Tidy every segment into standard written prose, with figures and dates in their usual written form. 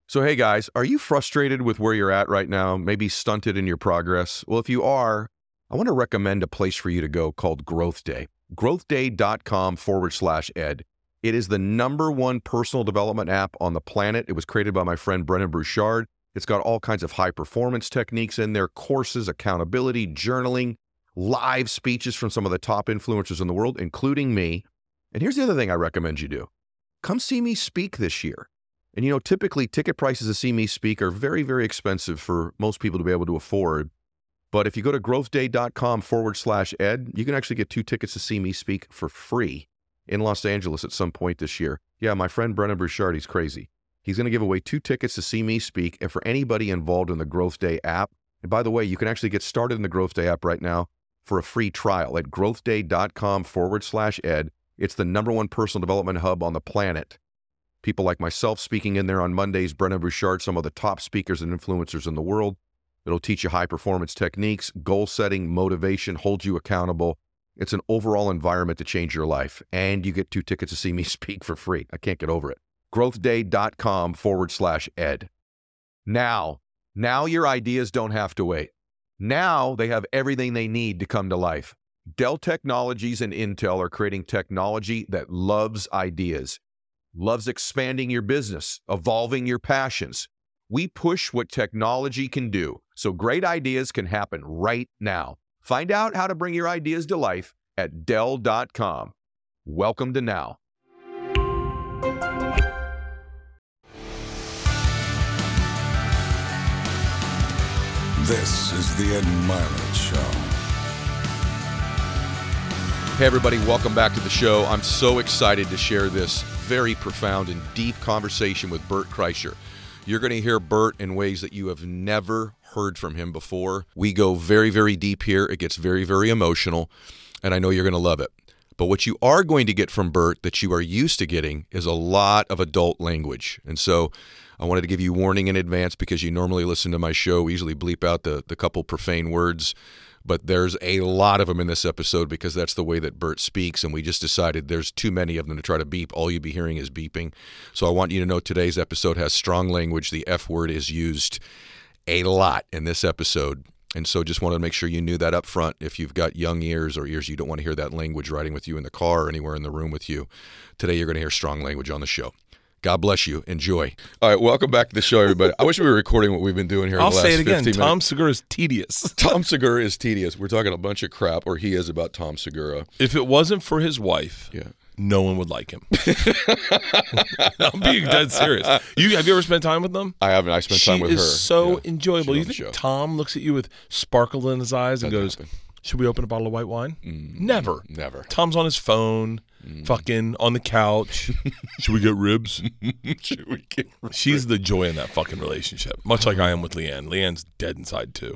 So, hey guys, are you frustrated with where you're at right now? Maybe stunted in your progress? Well, if you are, I want to recommend a place for you to go called Growth Day. growthday.com/ed. It is the #1 personal development app on the planet. It was created by my friend Brendon Burchard. It's got all kinds of high performance techniques in there, courses, accountability, journaling, live speeches from some of the top influencers in the world, including me. And here's the other thing I recommend you do. Come see me speak this year. And typically ticket prices to see me speak are very, very expensive for most people to be able to afford. But if you go to growthday.com/ed, you can actually get 2 tickets to see me speak for free in Los Angeles at some point this year. Yeah, my friend Brendon Burchard, he's crazy. He's going to give away 2 tickets to see me speak and for anybody involved in the Growth Day app. And by the way, you can actually get started in the Growth Day app right now for a free trial at growthday.com/ed. It's the #1 personal development hub on the planet. People like myself speaking in there on Mondays, Brendon Burchard, some of the top speakers and influencers in the world. It'll teach you high-performance techniques, goal-setting, motivation, hold you accountable. It's an overall environment to change your life. And you get 2 tickets to see me speak for free. I can't get over it. growthday.com/ed. Now your ideas don't have to wait. Now they have everything they need to come to life. Dell Technologies and Intel are creating technology that loves ideas. Loves expanding your business, evolving your passions. We push what technology can do, so great ideas can happen right now. Find out how to bring your ideas to life at Dell.com. Welcome to Now. This is the Ed Mylett Show. Hey everybody, welcome back to the show. I'm so excited to share this very profound and deep conversation with Bert Kreischer. You're going to hear Bert in ways that you have never heard from him before. We go very, very deep here. It gets very, very emotional, and I know you're going to love it. But what you are going to get from Bert that you are used to getting is a lot of adult language. And so I wanted to give you warning in advance because you normally listen to my show, we usually bleep out the couple profane words. But there's a lot of them in this episode because that's the way that Bert speaks, and we just decided there's too many of them to try to beep. All you'll be hearing is beeping. So I want you to know today's episode has strong language. The F word is used a lot in this episode. And so just wanted to make sure you knew that up front. If you've got young ears or ears you don't want to hear that language riding with you in the car or anywhere in the room with you, today you're going to hear strong language on the show. God bless you. Enjoy. All right, welcome back to the show, everybody. I wish we were recording what we've been doing here in the last 15 minutes. I'll say it again. Tom Segura is tedious. Tom Segura is tedious. We're talking a bunch of crap, or he is, about Tom Segura. If it wasn't for his wife, no one would like him. I'm being dead serious. Have you ever spent time with them? I haven't. I spent time with her. She is so enjoyable. You think Tom looks at you with sparkle in his eyes and goes, should we open a bottle of white wine? Never. Tom's on his phone. Fucking on the couch. Should we get ribs? She's the joy in that fucking relationship. Much like I am with Leanne. Leanne's dead inside too.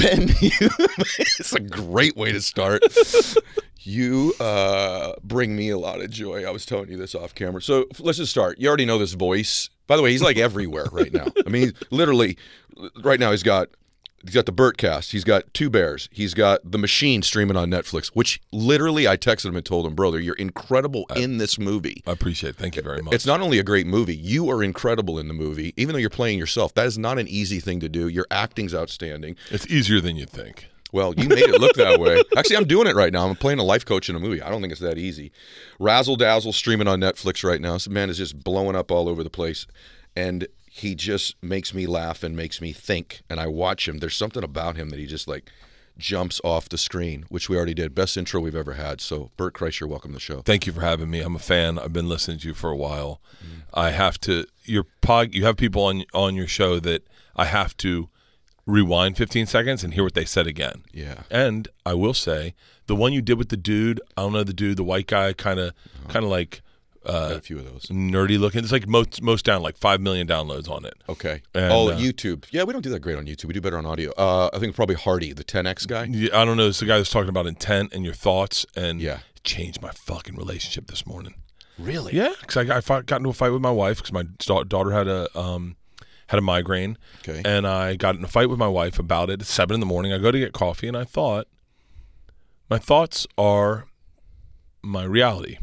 It's a great way to start. You bring me a lot of joy. I was telling you this off camera. So let's just start. You already know this voice. By the way, he's like everywhere right now. I mean, literally, right now he's got the Bertcast. He's got Two Bears. He's got The Machine streaming on Netflix, which literally I texted him and told him, brother, you're incredible in this movie. I appreciate it. Thank you very much. It's not only a great movie, you are incredible in the movie, even though you're playing yourself. That is not an easy thing to do. Your acting's outstanding. It's easier than you think. Well, you made it look that way. Actually, I'm doing it right now. I'm playing a life coach in a movie. I don't think it's that easy. Razzle Dazzle streaming on Netflix right now. This man is just blowing up all over the place. And he just makes me laugh and makes me think. And I watch him. There's something about him that he just like jumps off the screen, which we already did. Best intro we've ever had. So Bert Kreischer, welcome to the show. Thank you for having me. I'm a fan. I've been listening to you for a while. I have to, you have people on your show that I have to rewind 15 seconds and hear what they said again. Yeah. And I will say, the one you did with the dude, I don't know the dude, the white guy, kind of like a few of those nerdy looking. It's like most down, like 5 million downloads on it. Okay. And, YouTube. Yeah, we don't do that great on YouTube. We do better on audio. I think probably Hardy, the 10X guy. Yeah, I don't know. It's the guy that's talking about intent and your thoughts, and it changed my fucking relationship this morning. Really? Yeah, because I got into a fight with my wife because my daughter had a migraine. Okay. And I got in a fight with my wife about it at 7 in the morning. I go to get coffee, and I thought, my thoughts are my reality.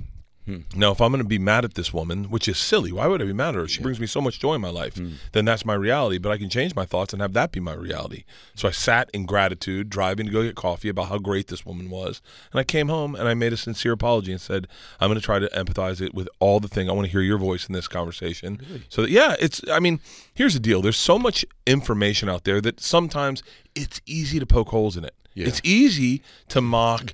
Now, if I'm going to be mad at this woman, which is silly, why would I be mad at her? She brings me so much joy in my life. Then that's my reality. But I can change my thoughts and have that be my reality. So I sat in gratitude, driving to go get coffee about how great this woman was. And I came home and I made a sincere apology and said, I'm going to try to empathize it with all the thing. I want to hear your voice in this conversation. Really? So that, here's the deal. There's so much information out there that sometimes it's easy to poke holes in it. Yeah. It's easy to mock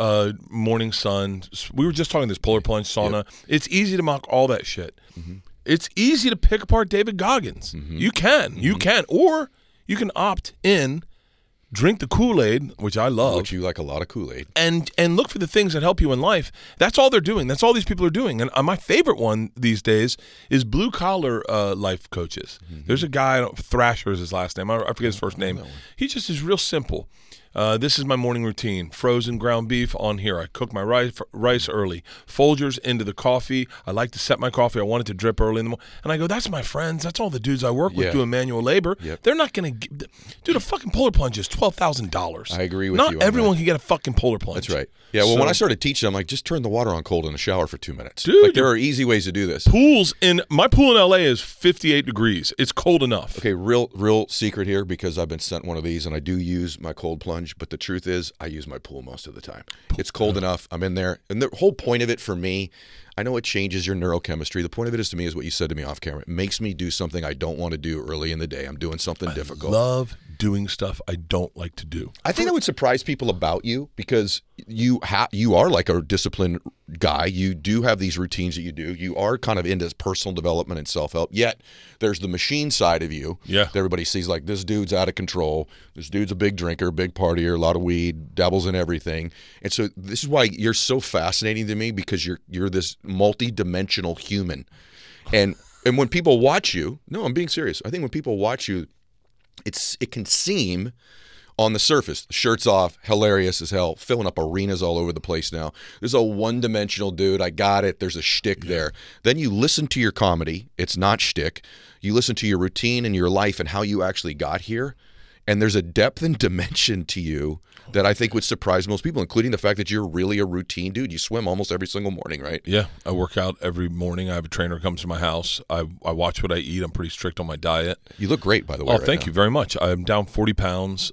morning sun. We were just talking this polar plunge sauna. Yep. It's easy to mock all that shit. It's easy to pick apart David Goggins. You can. Or you can opt in, drink the Kool-Aid, which I love. Which you like a lot of Kool-Aid. And look for the things that help you in life. That's all they're doing. That's all these people are doing. And my favorite one these days is blue-collar life coaches. There's a guy, Thrasher is his last name. I forget his first name. He just is real simple. This is my morning routine. Frozen ground beef on here. I cook my rice early. Folgers into the coffee. I like to set my coffee. I want it to drip early in the morning. And I go, that's my friends. That's all the dudes I work with doing manual labor. They're not going to – dude, a fucking polar plunge is $12,000. I agree with you. Not everyone can get a fucking polar plunge. That's right. Yeah, well, when I started teaching, I'm like, just turn the water on cold in the shower for 2 minutes. Dude. Like, there are easy ways to do this. My pool in L.A. is 58 degrees. It's cold enough. Okay, real secret here, because I've been sent one of these, and I do use my cold plunge, but the truth is I use my pool most of the time. It's cold enough. I'm in there. And the whole point of it for me, I know it changes your neurochemistry. The point of it is, to me, is what you said to me off camera. It makes me do something I don't want to do early in the day. I'm doing something difficult. I love doing stuff I don't like to do. I think that would surprise people about you, because you are like a disciplined guy. You do have these routines that you do. You are kind of into personal development and self-help. Yet there's the machine side of you that everybody sees, like, this dude's out of control. This dude's a big drinker, big partier, a lot of weed, dabbles in everything. And so this is why you're so fascinating to me, because you're this multi-dimensional human. And when people watch you, no, I'm being serious. I think when people watch you, it can seem on the surface, the shirt's off, hilarious as hell, filling up arenas all over the place now. There's a one-dimensional dude. I got it. There's a shtick there. Then you listen to your comedy. It's not shtick. You listen to your routine and your life and how you actually got here. And there's a depth and dimension to you that I think would surprise most people, including the fact that you're really a routine dude. You swim almost every single morning, right? Yeah, I work out every morning. I have a trainer who comes to my house. I watch what I eat. I'm pretty strict on my diet. You look great, by the way. Oh, thank you very much. I'm down 40 pounds.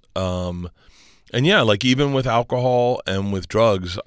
And yeah, like, even with alcohol and with drugs,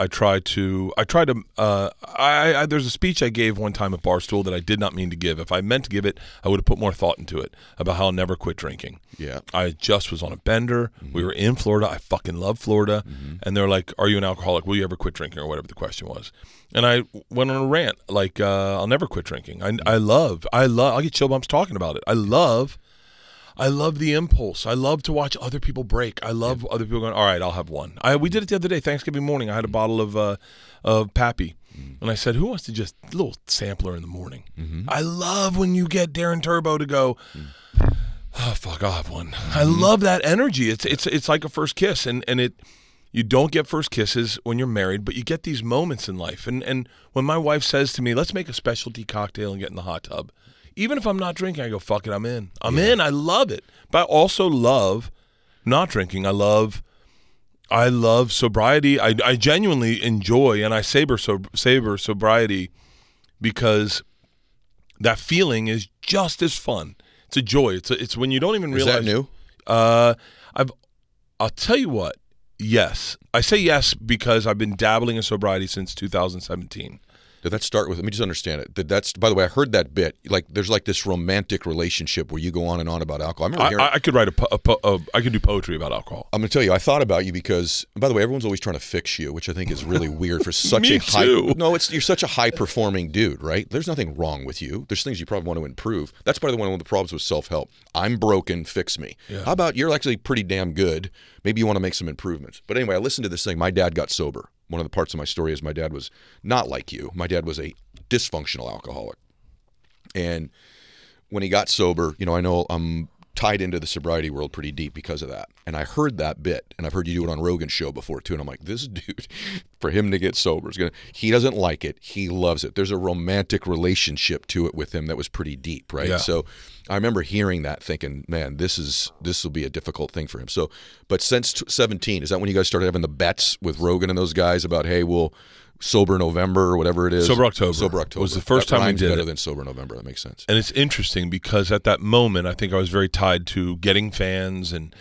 there's a speech I gave one time at Barstool that I did not mean to give. If I meant to give it, I would have put more thought into it, about how I'll never quit drinking. Yeah. I just was on a bender. We were in Florida. I fucking love Florida. And they're like, are you an alcoholic? Will you ever quit drinking, or whatever the question was? And I went on a rant, like, I'll never quit drinking. I'll get chill bumps talking about it. I love the impulse. I love to watch other people break. I love other people going, all right, I'll have one. We did it the other day, Thanksgiving morning. I had a bottle of Pappy. And I said, who wants to just a little sampler in the morning? I love when you get Darren Turbo to go, oh, fuck, I'll have one. I love that energy. It's like a first kiss. And you don't get first kisses when you're married, but you get these moments in life. And when my wife says to me, let's make a specialty cocktail and get in the hot tub, even if I'm not drinking, I go, fuck it, I'm in. I'm in. I love it. But I also love not drinking. I love sobriety. I genuinely enjoy, and I savor sobriety, because that feeling is just as fun. It's a joy. It's when you don't even realize. Is that new? I'll tell you what. Yes. I say yes because I've been dabbling in sobriety since 2017. Did that start with, let me just understand it. That's, by the way, I heard that bit. Like, there's like this romantic relationship where you go on and on about alcohol. I could write I could do poetry about alcohol. I'm going to tell you, I thought about you because, by the way, everyone's always trying to fix you, which I think is really weird for such Me a high. too. No, you're such a high performing dude, right? There's nothing wrong with you. There's things you probably want to improve. That's part of one of the problems with self-help. I'm broken, fix me. Yeah. How about you're actually pretty damn good? Maybe you want to make some improvements. But anyway, I listened to this thing. My dad got sober. One of the parts of my story is my dad was not like you. My dad was a dysfunctional alcoholic. And when he got sober, I know I'm tied into the sobriety world pretty deep because of that. And I heard that bit, and I've heard you do it on Rogan's show before too. And I'm like, this dude, for him to get sober, he doesn't like it. He loves it. There's a romantic relationship to it with him that was pretty deep, right? Yeah. So I remember hearing that thinking, man, this will be a difficult thing for him. So, but since 17, is that when you guys started having the bets with Rogan and those guys about, hey, we'll Sober November or whatever it is. Sober October. Sober October was the first time we did better it. than Sober November. That makes sense. And it's interesting because at that moment, I think I was very tied to getting fans and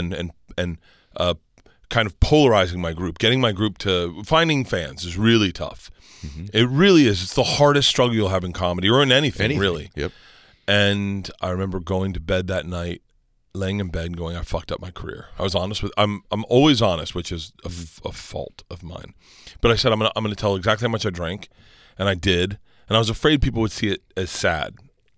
kind of polarizing my group. Getting my group to finding fans is really tough. It really is. It's the hardest struggle you'll have in comedy or in anything. Really. Yep. And I remember going to bed that night, laying in bed and going, I fucked up my career. I was honest with, I'm always honest, which is a fault of mine. But I said, I'm gonna tell exactly how much I drank, and I did. And I was afraid people would see it as sad.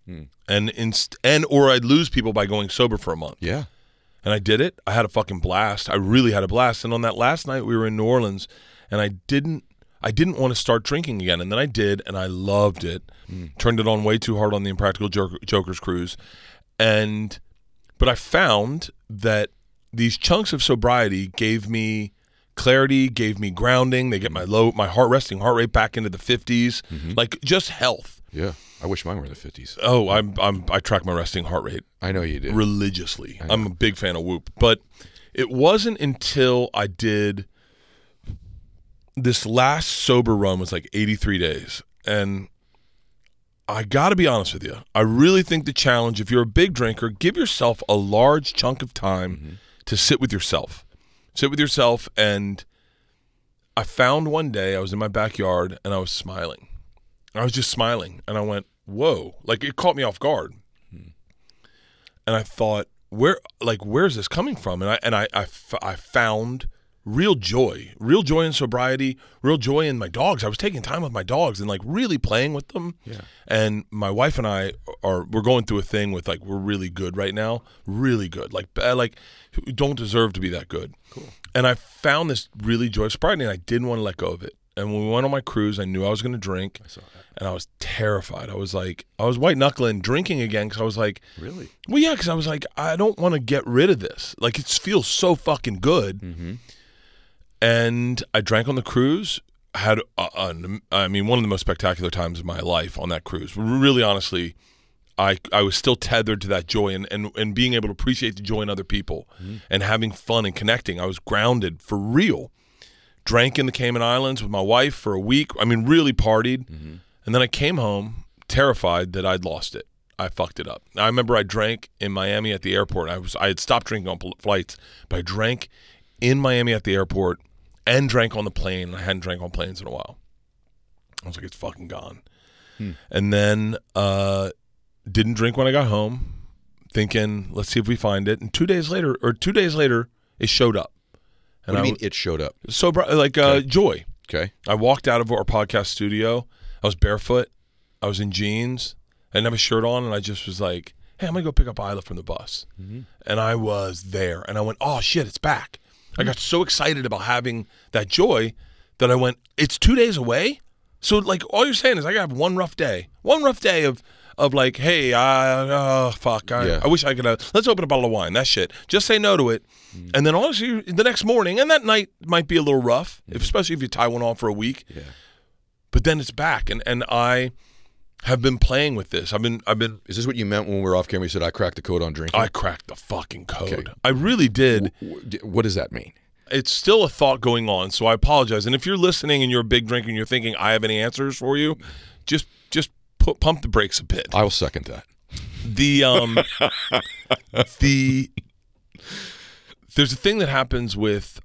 Or I'd lose people by going sober for a month. Yeah. And I did it. I had a fucking blast. I really had a blast. And on that last night, we were in New Orleans, and I didn't want to start drinking again. And then I did, and I loved it. Turned it on way too hard on the Impractical Jokers cruise. But I found that these chunks of sobriety gave me clarity, gave me grounding. They get my resting heart rate back into the 50s, like just health. Yeah. I wish mine were in the 50s. Oh, I track my resting heart rate. I know you do. Religiously. I'm a big fan of Whoop. But it wasn't until I did this last sober run was like 83 days. And I got to be honest with you. I really think the challenge, if you're a big drinker, give yourself a large chunk of time to sit with yourself. Sit with yourself. And I found one day I was in my backyard and I was smiling. I was just smiling. And I went, whoa. Like it caught me off guard. And I thought, where's this coming from? And I found real joy in sobriety, real joy in my dogs. I was taking time with my dogs and like really playing with them. Yeah. And my wife and I we're going through a thing with like, we're really good right now. Really good. Like we don't deserve to be that good. Cool. And I found this really joyous sobriety and I didn't want to let go of it. And when we went on my cruise, I knew I was going to drink. I saw that. And I was terrified. I was white knuckling drinking again because I was like, really? Well, yeah, because I was like, I don't want to get rid of this. Like it feels so fucking good. And I drank on the cruise. I had, one of the most spectacular times of my life on that cruise. Really, honestly, I was still tethered to that joy and being able to appreciate the joy in other people and having fun and connecting. I was grounded for real. Drank in the Cayman Islands with my wife for a week. I mean, really partied. And then I came home terrified that I'd lost it. I fucked it up. I remember I drank in Miami at the airport. I had stopped drinking on flights, but I drank in Miami at the airport and drank on the plane. I hadn't drank on planes in a while. I was like, it's fucking gone. And then didn't drink when I got home, thinking, let's see if we find it. And 2 days later, it showed up. And what do you mean it showed up? So, joy. Okay. I walked out of our podcast studio. I was barefoot. I was in jeans. I didn't have a shirt on, and I just was like, hey, I'm going to go pick up Isla from the bus. And I was there. And I went, oh, shit, it's back. I got so excited about having that joy that I went, it's 2 days away? So, like, all you're saying is I got to have one rough day. One rough day of like, hey, I wish I could have, let's open a bottle of wine, that shit. Just say no to it. And then honestly, the next morning, and that night might be a little rough, especially if you tie one on for a week. Yeah. But then it's back, and I have been playing with this. I've been. Is this what you meant when we were off camera? You said I cracked the code on drinking. I cracked the fucking code. Okay. I really did. What does that mean? It's still a thought going on, so I apologize. And if you're listening and you're a big drinker and you're thinking I have any answers for you, just pump the brakes a bit. I will second that. There's a thing that happens with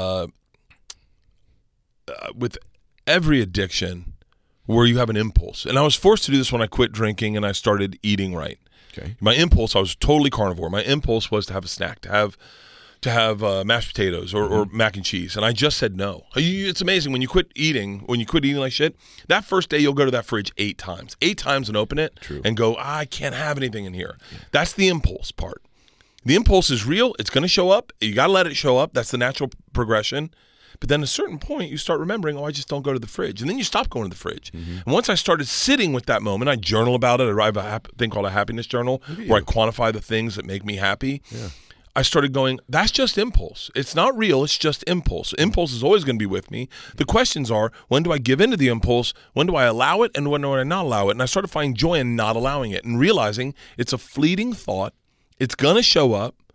every addiction where you have an impulse. And I was forced to do this when I quit drinking and I started eating right. Okay. My impulse, I was totally carnivore. My impulse was to have a snack, to have mashed potatoes or mac and cheese. And I just said no. It's amazing when you quit eating like shit, that first day you'll go to that fridge 8 times and open it. True. And go, I can't have anything in here. Yeah. That's the impulse part. The impulse is real. It's going to show up. You got to let it show up. That's the natural progression. But then at a certain point, you start remembering, I just don't go to the fridge. And then you stop going to the fridge. And once I started sitting with that moment, I journal about it. I have a thing called a happiness journal where I quantify the things that make me happy. Yeah. I started going, that's just impulse. It's not real. It's just impulse. Impulse is always going to be with me. The questions are, when do I give into the impulse? When do I allow it? And when do I not allow it? And I started finding joy in not allowing it and realizing it's a fleeting thought. It's going to show up.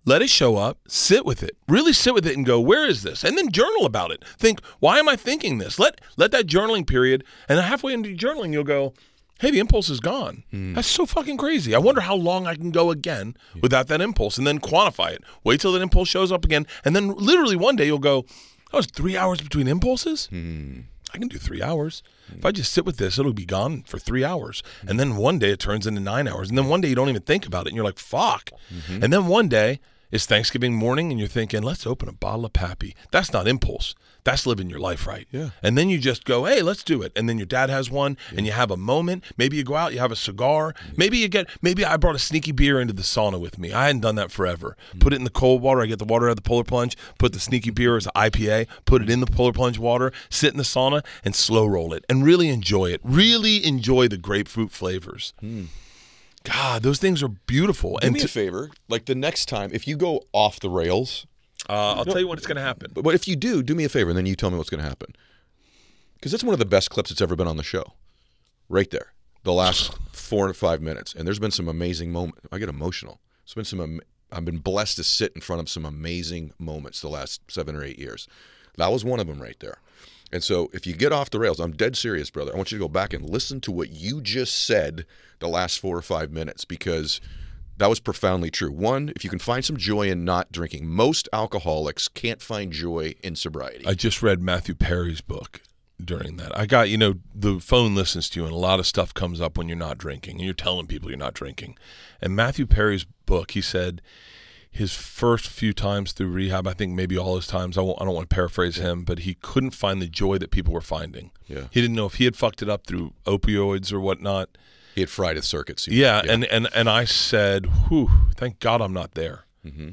let it show up, sit with it, really sit with it and go, where is this? And then journal about it. Think, why am I thinking this? Let that journaling period, and halfway into journaling, you'll go, hey, the impulse is gone. That's so fucking crazy. I wonder how long I can go again without that impulse, and then quantify it. Wait till that impulse shows up again, and then literally one day you'll go, that was 3 hours between impulses? I can do 3 hours. If I just sit with this, it'll be gone for 3 hours. And then one day it turns into 9 hours. And then one day you don't even think about it, and you're like, fuck. And then one day it's Thanksgiving morning, and you're thinking, let's open a bottle of Pappy. That's not impulse. That's living your life right. Yeah. And then you just go, hey, let's do it. And then your dad has one, and you have a moment. Maybe you go out, you have a cigar. Maybe I brought a sneaky beer into the sauna with me. I hadn't done that forever. Put it in the cold water. I get the water out of the Polar Plunge, put the sneaky beer as an IPA, put it in the Polar Plunge water, sit in the sauna, and slow roll it. And really enjoy it. Really enjoy the grapefruit flavors. God, those things are beautiful. Do me a favor. Like the next time, if you go off the rails, I'll tell you what's going to happen. But if you do me a favor, and then you tell me what's going to happen. Because that's one of the best clips that's ever been on the show. Right there. The last 4 to 5 minutes. And there's been some amazing moments. I get emotional. I've been blessed to sit in front of some amazing moments the last 7 or 8 years. That was one of them right there. And so if you get off the rails, I'm dead serious, brother. I want you to go back and listen to what you just said the last 4 or 5 minutes, because that was profoundly true. One, if you can find some joy in not drinking, most alcoholics can't find joy in sobriety. I just read Matthew Perry's book during that. I got, the phone listens to you, and a lot of stuff comes up when you're not drinking, and you're telling people you're not drinking. And Matthew Perry's book, he said his first few times through rehab, I think maybe all his times, I don't want to paraphrase him, but he couldn't find the joy that people were finding. Yeah. He didn't know if he had fucked it up through opioids or whatnot. He had fried his circuits. Yeah. And I said, whew, thank God I'm not there.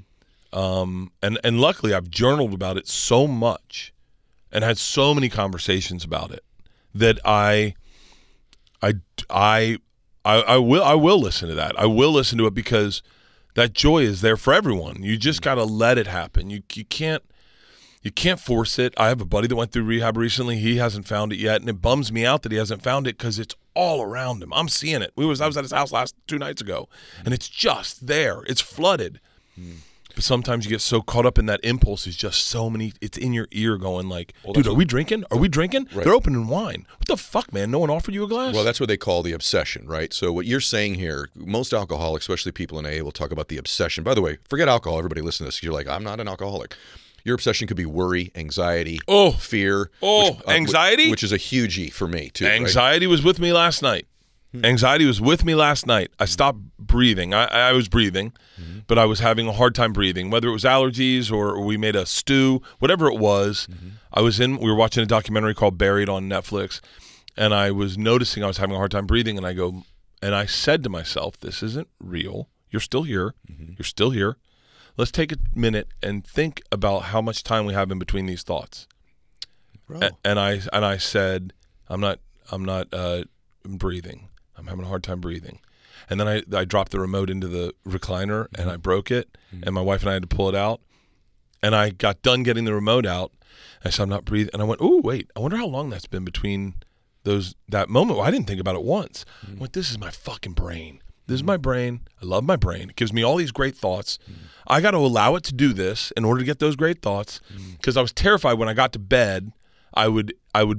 And luckily I've journaled about it so much and had so many conversations about it that I will listen to that. I will listen to it because that joy is there for everyone. You just got to let it happen. You can't force it. I have a buddy that went through rehab recently. He hasn't found it yet, and it bums me out that he hasn't found it because it's all around him. I'm seeing it. I was at his house 2 nights ago, and it's just there. It's flooded. But sometimes you get so caught up in that impulse. It's just so many. It's in your ear going like, dude, are we drinking? Are we drinking? Right. They're opening wine. What the fuck, man? No one offered you a glass? Well, that's what they call the obsession, right? So what you're saying here, most alcoholics, especially people in AA, will talk about the obsession. By the way, forget alcohol. Everybody listen to this. You're like, I'm not an alcoholic. Your obsession could be worry, anxiety, fear. Anxiety? Which is a huge E for me, too. Anxiety was with me last night. Anxiety was with me last night. I stopped breathing. I was breathing, but I was having a hard time breathing, whether it was allergies or we made a stew, whatever it was. We were watching a documentary called Buried on Netflix, and I was noticing I was having a hard time breathing, and I said to myself, this isn't real. You're still here. You're still here. Let's take a minute and think about how much time we have in between these thoughts. And I said, I'm not breathing. I'm having a hard time breathing. And then I dropped the remote into the recliner and I broke it, and my wife and I had to pull it out. And I got done getting the remote out. I said, I'm not breathing. And I went, oh, wait, I wonder how long that's been between that moment. Well, I didn't think about it once. I went, this is my fucking brain. This is my brain. I love my brain. It gives me all these great thoughts. I got to allow it to do this in order to get those great thoughts, because I was terrified when I got to bed I would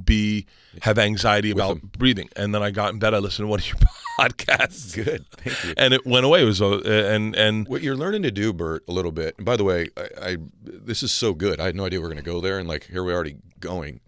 have anxiety about breathing. And then I got in bed, I listened to one of your podcasts. Good, thank you. And it went away. It was and what you're learning to do, Bert, a little bit. And by the way, this is so good. I had no idea we were going to go there, and like here we're already going.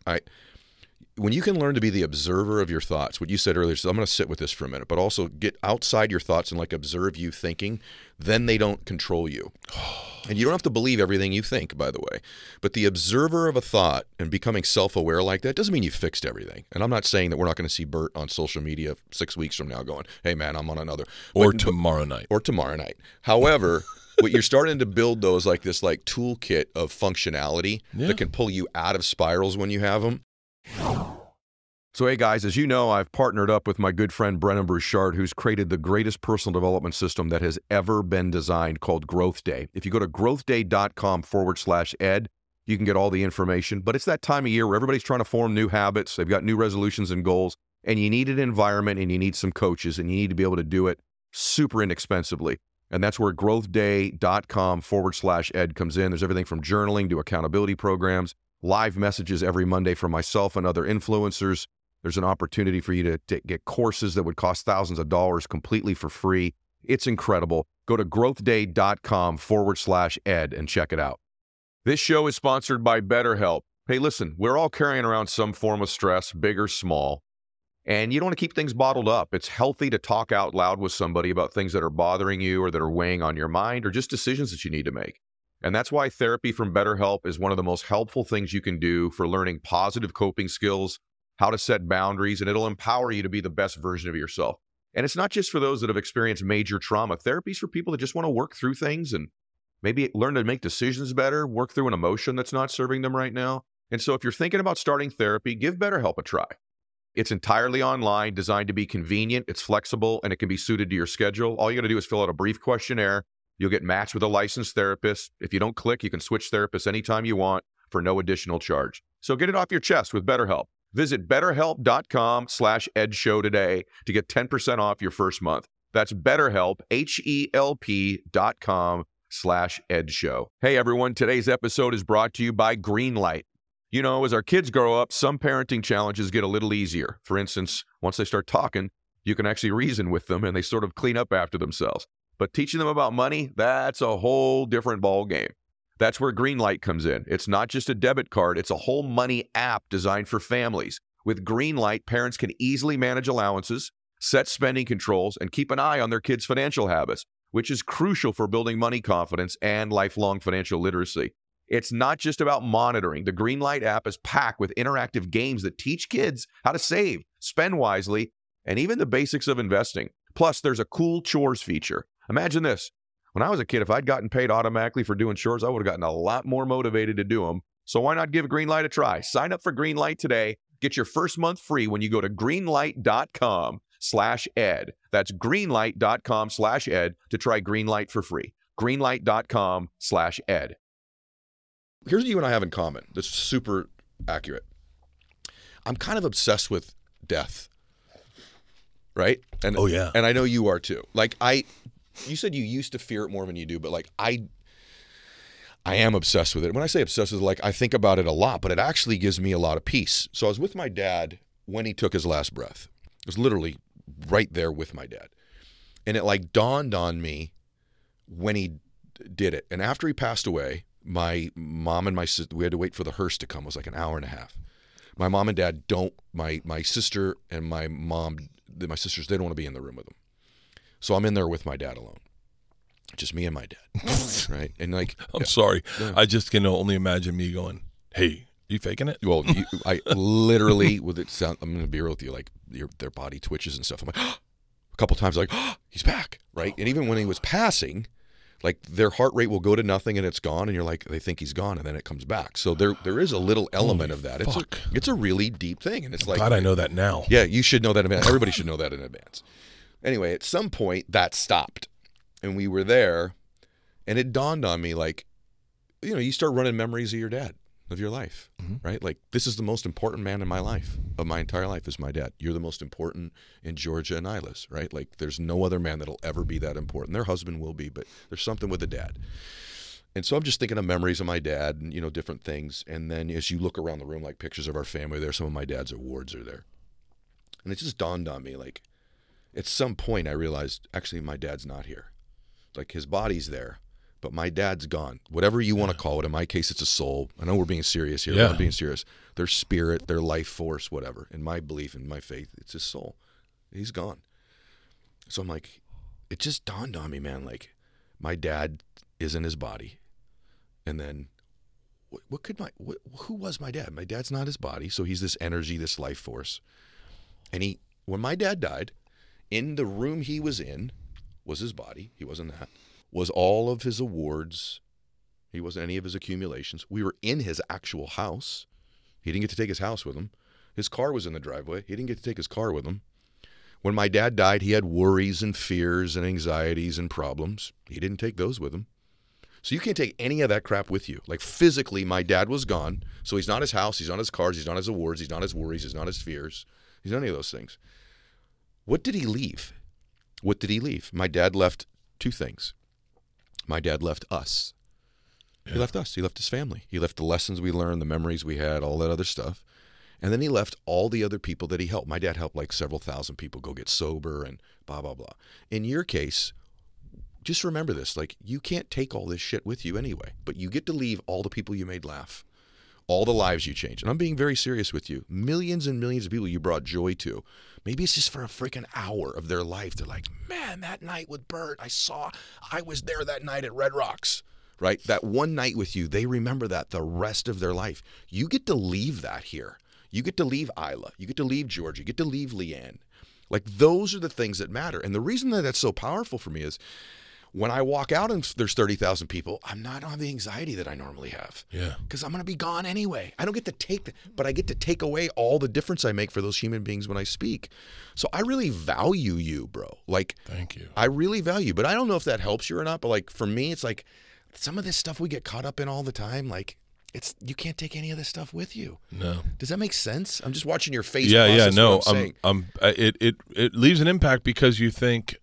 When you can learn to be the observer of your thoughts, what you said earlier, so I'm going to sit with this for a minute, but also get outside your thoughts and like observe you thinking, then they don't control you. And you don't have to believe everything you think, by the way. But the observer of a thought and becoming self-aware like that doesn't mean you fixed everything. And I'm not saying that we're not going to see Bert on social media 6 weeks from now going, hey, man, I'm on another. Tomorrow night. Or tomorrow night. However, what you're starting to build, though, is like this like toolkit of functionality that can pull you out of spirals when you have them. So, hey, guys, as you know, I've partnered up with my good friend Brennan Bouchard, who's created the greatest personal development system that has ever been designed called Growth Day. If you go to growthday.com/ed, you can get all the information. But it's that time of year where everybody's trying to form new habits. They've got new resolutions and goals, and you need an environment and you need some coaches, and you need to be able to do it super inexpensively. And that's where growthday.com/ed comes in. There's everything from journaling to accountability programs, live messages every Monday from myself and other influencers. There's an opportunity for you to get courses that would cost thousands of dollars completely for free. It's incredible. Go to growthday.com/ed and check it out. This show is sponsored by BetterHelp. Hey, listen, we're all carrying around some form of stress, big or small, and you don't want to keep things bottled up. It's healthy to talk out loud with somebody about things that are bothering you or that are weighing on your mind or just decisions that you need to make. And that's why therapy from BetterHelp is one of the most helpful things you can do for learning positive coping skills, how to set boundaries, and it'll empower you to be the best version of yourself. And it's not just for those that have experienced major trauma. Therapy is for people that just want to work through things and maybe learn to make decisions better, work through an emotion that's not serving them right now. And so if you're thinking about starting therapy, give BetterHelp a try. It's entirely online, designed to be convenient, it's flexible, and it can be suited to your schedule. All you got to do is fill out a brief questionnaire. You'll get matched with a licensed therapist. If you don't click, you can switch therapists anytime you want for no additional charge. So get it off your chest with BetterHelp. Visit betterhelp.com/edshow today to get 10% off your first month. That's BetterHelp, HELP.com/edshow. Hey everyone, today's episode is brought to you by Greenlight. You know, as our kids grow up, some parenting challenges get a little easier. For instance, once they start talking, you can actually reason with them and they sort of clean up after themselves. But teaching them about money, that's a whole different ball game. That's where Greenlight comes in. It's not just a debit card, it's a whole money app designed for families. With Greenlight, parents can easily manage allowances, set spending controls, and keep an eye on their kids' financial habits, which is crucial for building money confidence and lifelong financial literacy. It's not just about monitoring. The Greenlight app is packed with interactive games that teach kids how to save, spend wisely, and even the basics of investing. Plus, there's a cool chores feature. Imagine this. When I was a kid, if I'd gotten paid automatically for doing chores, I would have gotten a lot more motivated to do them. So why not give Greenlight a try? Sign up for Greenlight today. Get your first month free when you go to greenlight.com/ed. That's greenlight.com/ed to try Greenlight for free. Greenlight.com/ed. Here's what you and I have in common that's super accurate. I'm kind of obsessed with death, right? And, oh, yeah. And I know you are too. Like, you said you used to fear it more than you do, but like I am obsessed with it. When I say obsessed with it, like I think about it a lot, but it actually gives me a lot of peace. So I was with my dad when he took his last breath. I was literally right there with my dad. And it like dawned on me when he did it. And after he passed away, my mom and my sister, we had to wait for the hearse to come. It was like an hour and a half. My mom and dad my sister and my sisters, they don't want to be in the room with them. So I'm in there with my dad alone. Just me and my dad, right? And like, I'm sorry. Yeah. I just can only imagine me going, hey, you faking it? Well, I literally, with it sound, I'm going to be real with you, like their body twitches and stuff. I'm like, a couple times like, he's back, right? And even when he was passing, like their heart rate will go to nothing and it's gone. And you're like, they think he's gone and then it comes back. So there is a little element of that. It's a really deep thing. And it's like, God, I know that now. Yeah, you should know that in advance. Everybody should know that in advance. Anyway, at some point that stopped and we were there and it dawned on me like, you know, you start running memories of your dad, of your life, right? Like this is the most important man in my life, of my entire life is my dad. You're the most important in Georgia and Isla's, right? Like there's no other man that'll ever be that important. Their husband will be, but there's something with the dad. And so I'm just thinking of memories of my dad and, you know, different things. And then as you look around the room, like pictures of our family there, some of my dad's awards are there. And it just dawned on me, like, at some point I realized actually my dad's not here. Like his body's there, but my dad's gone. Whatever you want to call it. In my case, it's a soul. I know we're being serious here. I'm being serious. Their spirit, their life force, whatever. In my belief, in my faith, it's his soul. He's gone. So I'm like, it just dawned on me, man, like my dad is in his body. And then who was my dad? My dad's not his body. So he's this energy, this life force. And when my dad died, in the room he was in was his body. He wasn't that. Was all of his awards. He wasn't any of his accumulations. We were in his actual house. He didn't get to take his house with him. His car was in the driveway. He didn't get to take his car with him. When my dad died, he had worries and fears and anxieties and problems. He didn't take those with him. So you can't take any of that crap with you. Like physically, my dad was gone. So he's not his house. He's not his cars. He's not his awards. He's not his worries. He's not his fears. He's not any of those things. What did he leave? What did he leave? My dad left two things. My dad left us. He left us. He left his family. He left the lessons we learned, the memories we had, all that other stuff. And then he left all the other people that he helped. My dad helped like several thousand people go get sober and blah, blah, blah. In your case, just remember this. Like, you can't take all this shit with you anyway, but you get to leave all the people you made laugh, all the lives you changed. And I'm being very serious with you. Millions and millions of people you brought joy to. Maybe it's just for a freaking hour of their life. They're like, man, that night with Bert, I was there that night at Red Rocks. Right? That one night with you, they remember that the rest of their life. You get to leave that here. You get to leave Isla. You get to leave George. You get to leave Leanne. Like, those are the things that matter. And the reason that that's so powerful for me is when I walk out and there's 30,000 people, I'm not on the anxiety that I normally have. Yeah. Because I'm going to be gone anyway. I don't get to take, but I get to take away all the difference I make for those human beings when I speak. So I really value you, bro. Like, thank you. I really value, but I don't know if that helps you or not. But like, for me, it's like, some of this stuff we get caught up in all the time, like, you can't take any of this stuff with you. No. Does that make sense? I'm just watching your face. Yeah, no. It leaves an impact because you think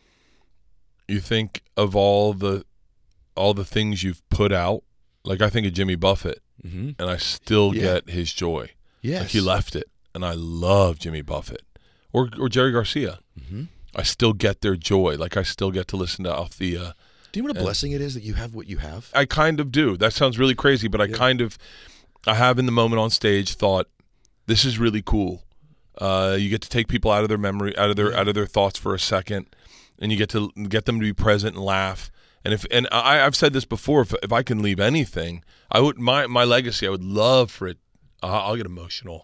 of all the things you've put out. Like, I think of Jimmy Buffett, and I still get his joy. Yes. Like, he left it, and I love Jimmy Buffett or Jerry Garcia. Mm-hmm. I still get their joy. Like, I still get to listen to Althea. Do you know what a blessing it is that you have what you have? I kind of do. That sounds really crazy, but I have in the moment on stage thought, this is really cool. You get to take people out of their memory, out of their thoughts for a second, and you get to get them to be present and laugh. And I've said this before. If I can leave anything, I would my legacy. I would love for it. I'll get emotional.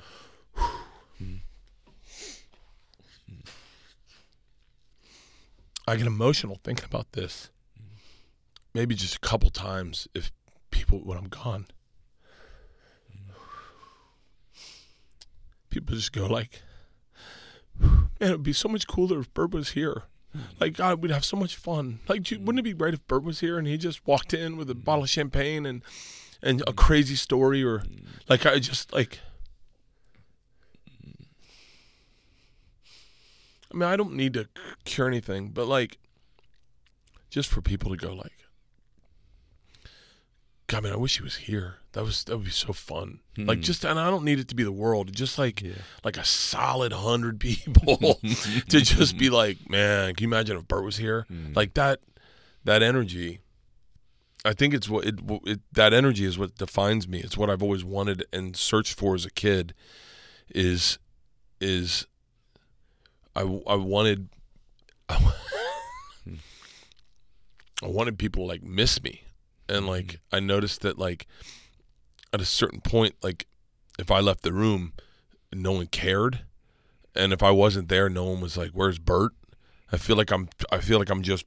I get emotional thinking about this. Maybe just a couple times if people, when I'm gone, people just go like, man, it would be so much cooler if Bert was here. Like, God, we'd have so much fun. Like, wouldn't it be great if Bert was here and he just walked in with a bottle of champagne and a crazy story, or like, I just like, I mean, I don't need to cure anything, but like, just for people to go like, God, man, I wish he was here. That would be so fun. Like, just, and I don't need it to be the world. Just like a solid 100 people to just be like, man, can you imagine if Bert was here? Like that energy. I think it's that energy is what defines me. It's what I've always wanted and searched for as a kid. I wanted people to like miss me. And like, I noticed that like at a certain point, like if I left the room, no one cared. And if I wasn't there, no one was like, where's Bert? I feel like I'm just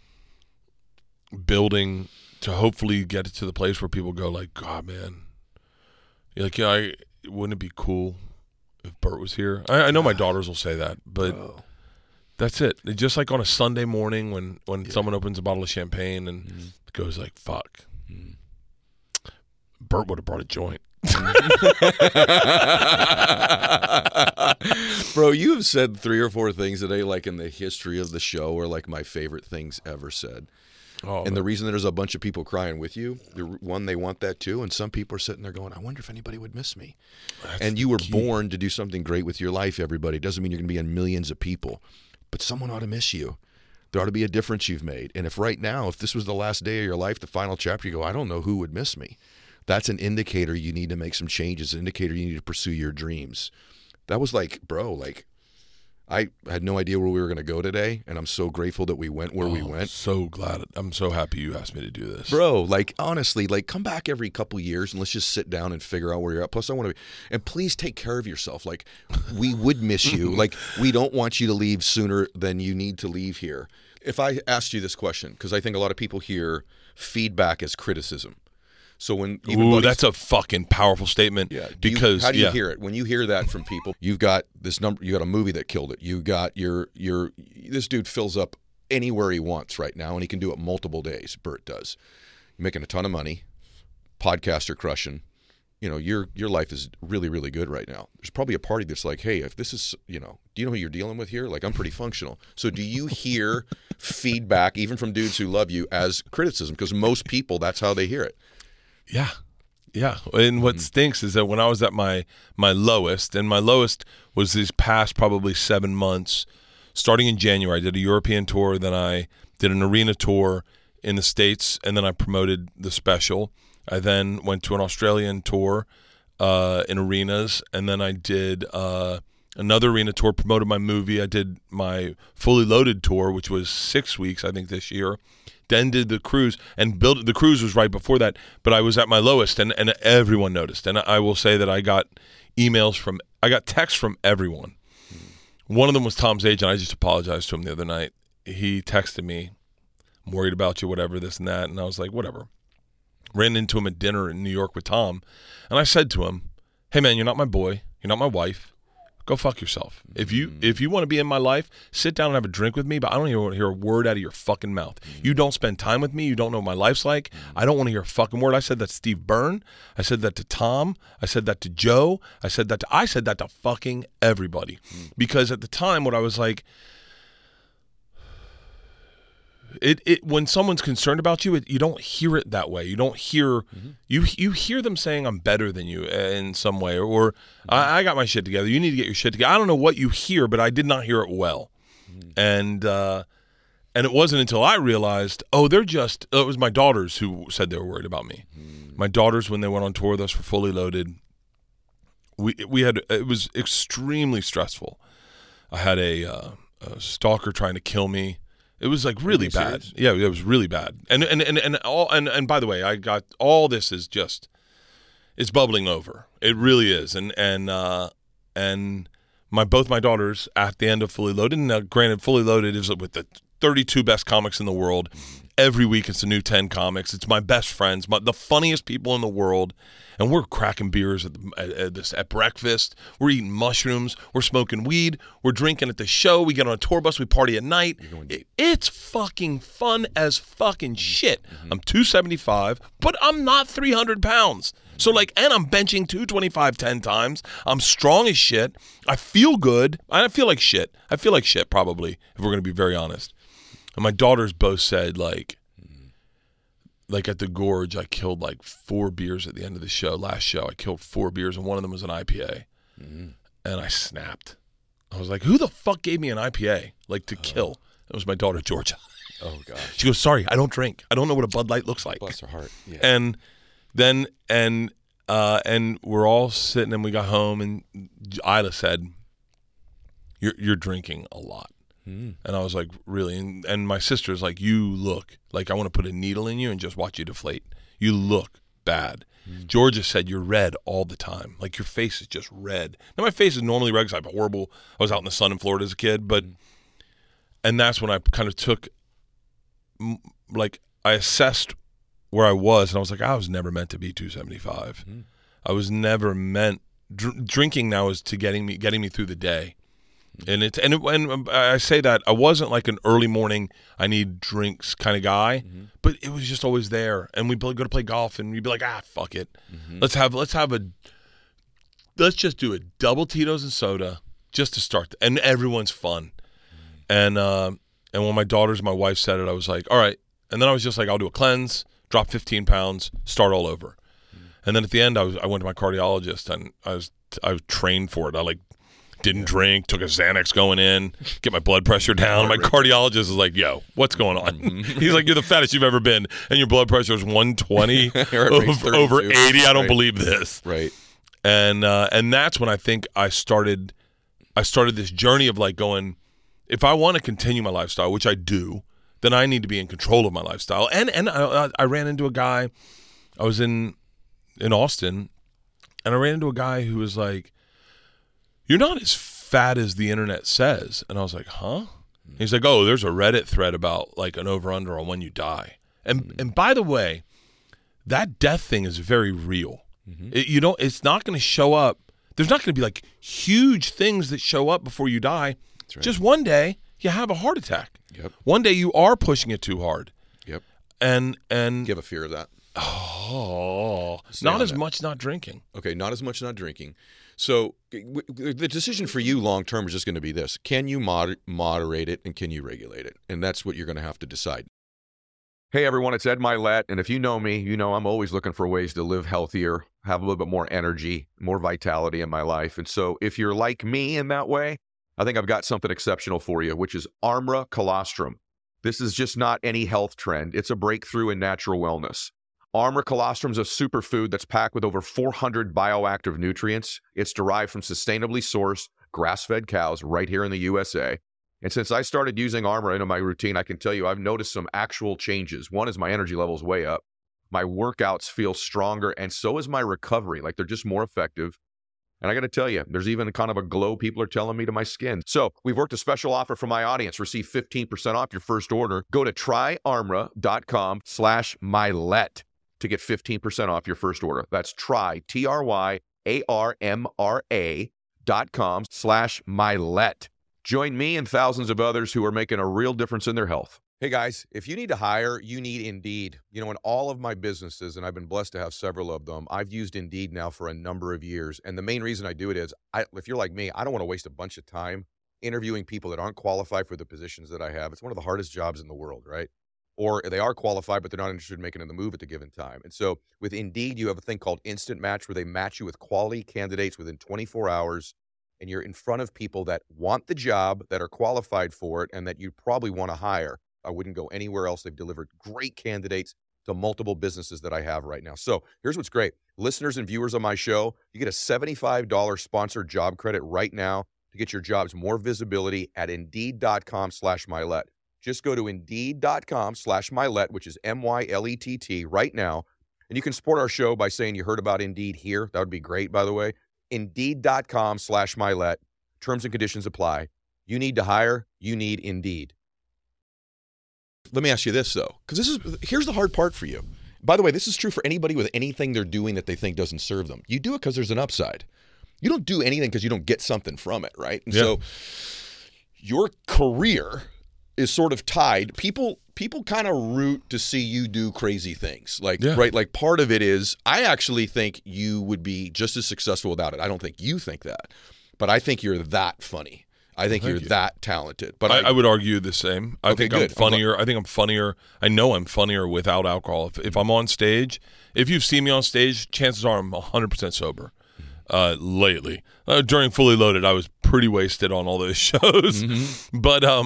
building to hopefully get it to the place where people go like, God, man, you're like, yeah, wouldn't it be cool if Bert was here? I know my daughters will say that, but that's it. Just like on a Sunday morning when someone opens a bottle of champagne and goes like, fuck, Bert would have brought a joint. Bro, you have said 3 or 4 things today, like in the history of the show, are like my favorite things ever said. Oh, and the reason that there's a bunch of people crying with you, one, they want that too, and some people are sitting there going, I wonder if anybody would miss me. And you were born to do something great with your life, everybody. It doesn't mean you're going to be in millions of people, but someone ought to miss you. There ought to be a difference you've made. And if right now, if this was the last day of your life, the final chapter, you go, I don't know who would miss me. That's an indicator you need to make some changes, an indicator you need to pursue your dreams. That was like, bro, like, I had no idea where we were going to go today, and I'm so grateful that we went where we went. So glad. I'm so happy you asked me to do this. Bro, like, honestly, like, come back every couple years and let's just sit down and figure out where you're at. Plus, I want to be, and please take care of yourself. Like, we would miss you. Like, we don't want you to leave sooner than you need to leave here. If I asked you this question, because I think a lot of people hear feedback as criticism. So when that's a fucking powerful statement. Yeah. Because how do you hear it when you hear that from people? You've got this number. You got a movie that killed it. You got this dude fills up anywhere he wants right now, and he can do it multiple days. Bert does. You're making a ton of money. Podcasts are crushing. your life is really, really good right now. There's probably a party that's like, hey, if this is, do you know who you're dealing with here? Like, I'm pretty functional. So do you hear feedback, even from dudes who love you, as criticism? Because most people, that's how they hear it. Yeah. Yeah. And what stinks is that when I was at my lowest, and my lowest was these past probably 7 months, starting in January, I did a European tour, then I did an arena tour in the States, and then I promoted the special. I then went to an Australian tour in arenas, and then I did another arena tour, promoted my movie. I did my Fully Loaded tour, which was 6 weeks, I think, this year. Then did the cruise, and the cruise was right before that, but I was at my lowest, and everyone noticed. And I will say that I got texts from everyone. One of them was Tom's agent. I just apologized to him the other night. He texted me, I'm worried about you, whatever, this and that, and I was like, whatever. Ran into him at dinner in New York with Tom, and I said to him, hey, man, you're not my boy. You're not my wife. Go fuck yourself. If you want to be in my life, sit down and have a drink with me, but I don't even want to hear a word out of your fucking mouth. You don't spend time with me. You don't know what my life's like. I don't want to hear a fucking word. I said that to Steve Byrne. I said that to Tom. I said that to Joe. I said that to fucking everybody. Because at the time, what I was like, when someone's concerned about you, you don't hear it that way. You don't hear you hear them saying I'm better than you in some way, or I got my shit together. You need to get your shit together. I don't know what you hear, but I did not hear it well. And it wasn't until I realized, it was my daughters who said they were worried about me. My daughters, when they went on tour with us for Fully Loaded, it was extremely stressful. I had a stalker trying to kill me. It was like really bad. Serious? Yeah, it was really bad. And by the way, I got all this is just, it's bubbling over. It really is. And both my daughters at the end of Fully Loaded. Now, granted, Fully Loaded is with the 32 best comics in the world. Every week it's a new 10 comics. It's my best friends, the funniest people in the world. And we're cracking beers at breakfast. We're eating mushrooms. We're smoking weed. We're drinking at the show. We get on a tour bus. We party at night. It's fucking fun as fucking shit. I'm 275, but I'm not 300 pounds. So and I'm benching 225 10 times. I'm strong as shit. I feel good. I feel like shit. I feel like shit probably, if we're going to be very honest. And my daughters both said like at the Gorge, I killed 4 beers at the end of the show. Last show, I killed 4 beers, and one of them was an IPA. And I snapped. I was like, who the fuck gave me an IPA, to kill? It was my daughter, Georgia. Oh, gosh. She goes, sorry, I don't drink. I don't know what a Bud Light looks like. Bless her heart. Yeah. And then, and we're all sitting, and we got home, and Isla said, you're drinking a lot. And I was like, really? And my sister's like, you look like I want to put a needle in you and just watch you deflate. You look bad. Georgia said, you're red all the time. Your face is just red. Now, my face is normally red because I was out in the sun in Florida as a kid. And that's when I kind of took, I assessed where I was. And I was like, I was never meant to be 275. I was never meant, drinking now is to getting me through the day. And I say that I wasn't like an early morning, I need drinks kind of guy, but it was just always there. And we'd go to play golf, and we'd be like, fuck it, let's just do a double Tito's and soda just to start, and everyone's fun. And when my wife said it, I was like, all right. And then I was just like, I'll do a cleanse, drop 15 pounds, start all over. And then at the end, I went to my cardiologist, and I was trained for it. I didn't drink, took a Xanax going in, get my blood pressure down. My cardiologist is like, yo, what's going on? He's like, you're the fattest you've ever been, and your blood pressure is 120 over 80. I don't believe this. Right. And that's when I think I started this journey of going, if I want to continue my lifestyle, which I do, then I need to be in control of my lifestyle. And I ran into a guy, I was in Austin, and I ran into a guy who was like, you're not as fat as the internet says. And I was like, huh? He's like, oh, there's a Reddit thread about an over-under on when you die. And by the way, that death thing is very real. It's not going to show up. There's not going to be huge things that show up before you die. That's right. Just one day you have a heart attack. Yep. One day you are pushing it too hard. Yep. And you have a fear of that? Oh, not as much not drinking. Okay, not as much not drinking. So the decision for you long term is just going to be this. Can you moderate it and can you regulate it? And that's what you're going to have to decide. Hey, everyone, it's Ed Mylett. And if you know me, you know I'm always looking for ways to live healthier, have a little bit more energy, more vitality in my life. And so if you're like me in that way, I think I've got something exceptional for you, which is Armra Colostrum. This is just not any health trend. It's a breakthrough in natural wellness. Armra Colostrum is a superfood that's packed with over 400 bioactive nutrients. It's derived from sustainably sourced, grass-fed cows right here in the USA. And since I started using Armra into my routine, I can tell you I've noticed some actual changes. One is my energy levels way up. My workouts feel stronger, and so is my recovery. Like, they're just more effective. And I got to tell you, there's even kind of a glow people are telling me to my skin. So we've worked a special offer for my audience. Receive 15% off your first order. Go to tryarmra.com/Mylett to get 15% off your first order. That's tryarmra.com/Mylett. Join me and thousands of others who are making a real difference in their health. Hey guys, if you need to hire, you need Indeed. You know, in all of my businesses, and I've been blessed to have several of them, I've used Indeed now for a number of years. And the main reason I do it is, if you're like me, I don't want to waste a bunch of time interviewing people that aren't qualified for the positions that I have. It's one of the hardest jobs in the world, right? Or they are qualified, but they're not interested in making the move at the given time. And so with Indeed, you have a thing called Instant Match, where they match you with quality candidates within 24 hours. And you're in front of people that want the job, that are qualified for it, and that you probably want to hire. I wouldn't go anywhere else. They've delivered great candidates to multiple businesses that I have right now. So here's what's great. Listeners and viewers on my show, you get a $75 sponsored job credit right now to get your jobs more visibility at Indeed.com/Mylett. Just go to Indeed.com/Mylett, which is MYLETT right now. And you can support our show by saying you heard about Indeed here. That would be great, by the way. Indeed.com/Mylett. Terms and conditions apply. You need to hire. You need Indeed. Let me ask you this, though, because here's the hard part for you. By the way, this is true for anybody with anything they're doing that they think doesn't serve them. You do it because there's an upside. You don't do anything because you don't get something from it, right? And so your career is sort of tied. People kind of root to see you do crazy things. Right? Like, part of it is, I actually think you would be just as successful without it. I don't think you think that, but I think you're that funny. I think you're that talented. But I would argue the same. I think I'm funnier. I think I'm funnier. I know I'm funnier without alcohol. If I'm on stage, if you've seen me on stage, chances are I'm 100% sober. Lately, during Fully Loaded, I was pretty wasted on all those shows. Mm-hmm.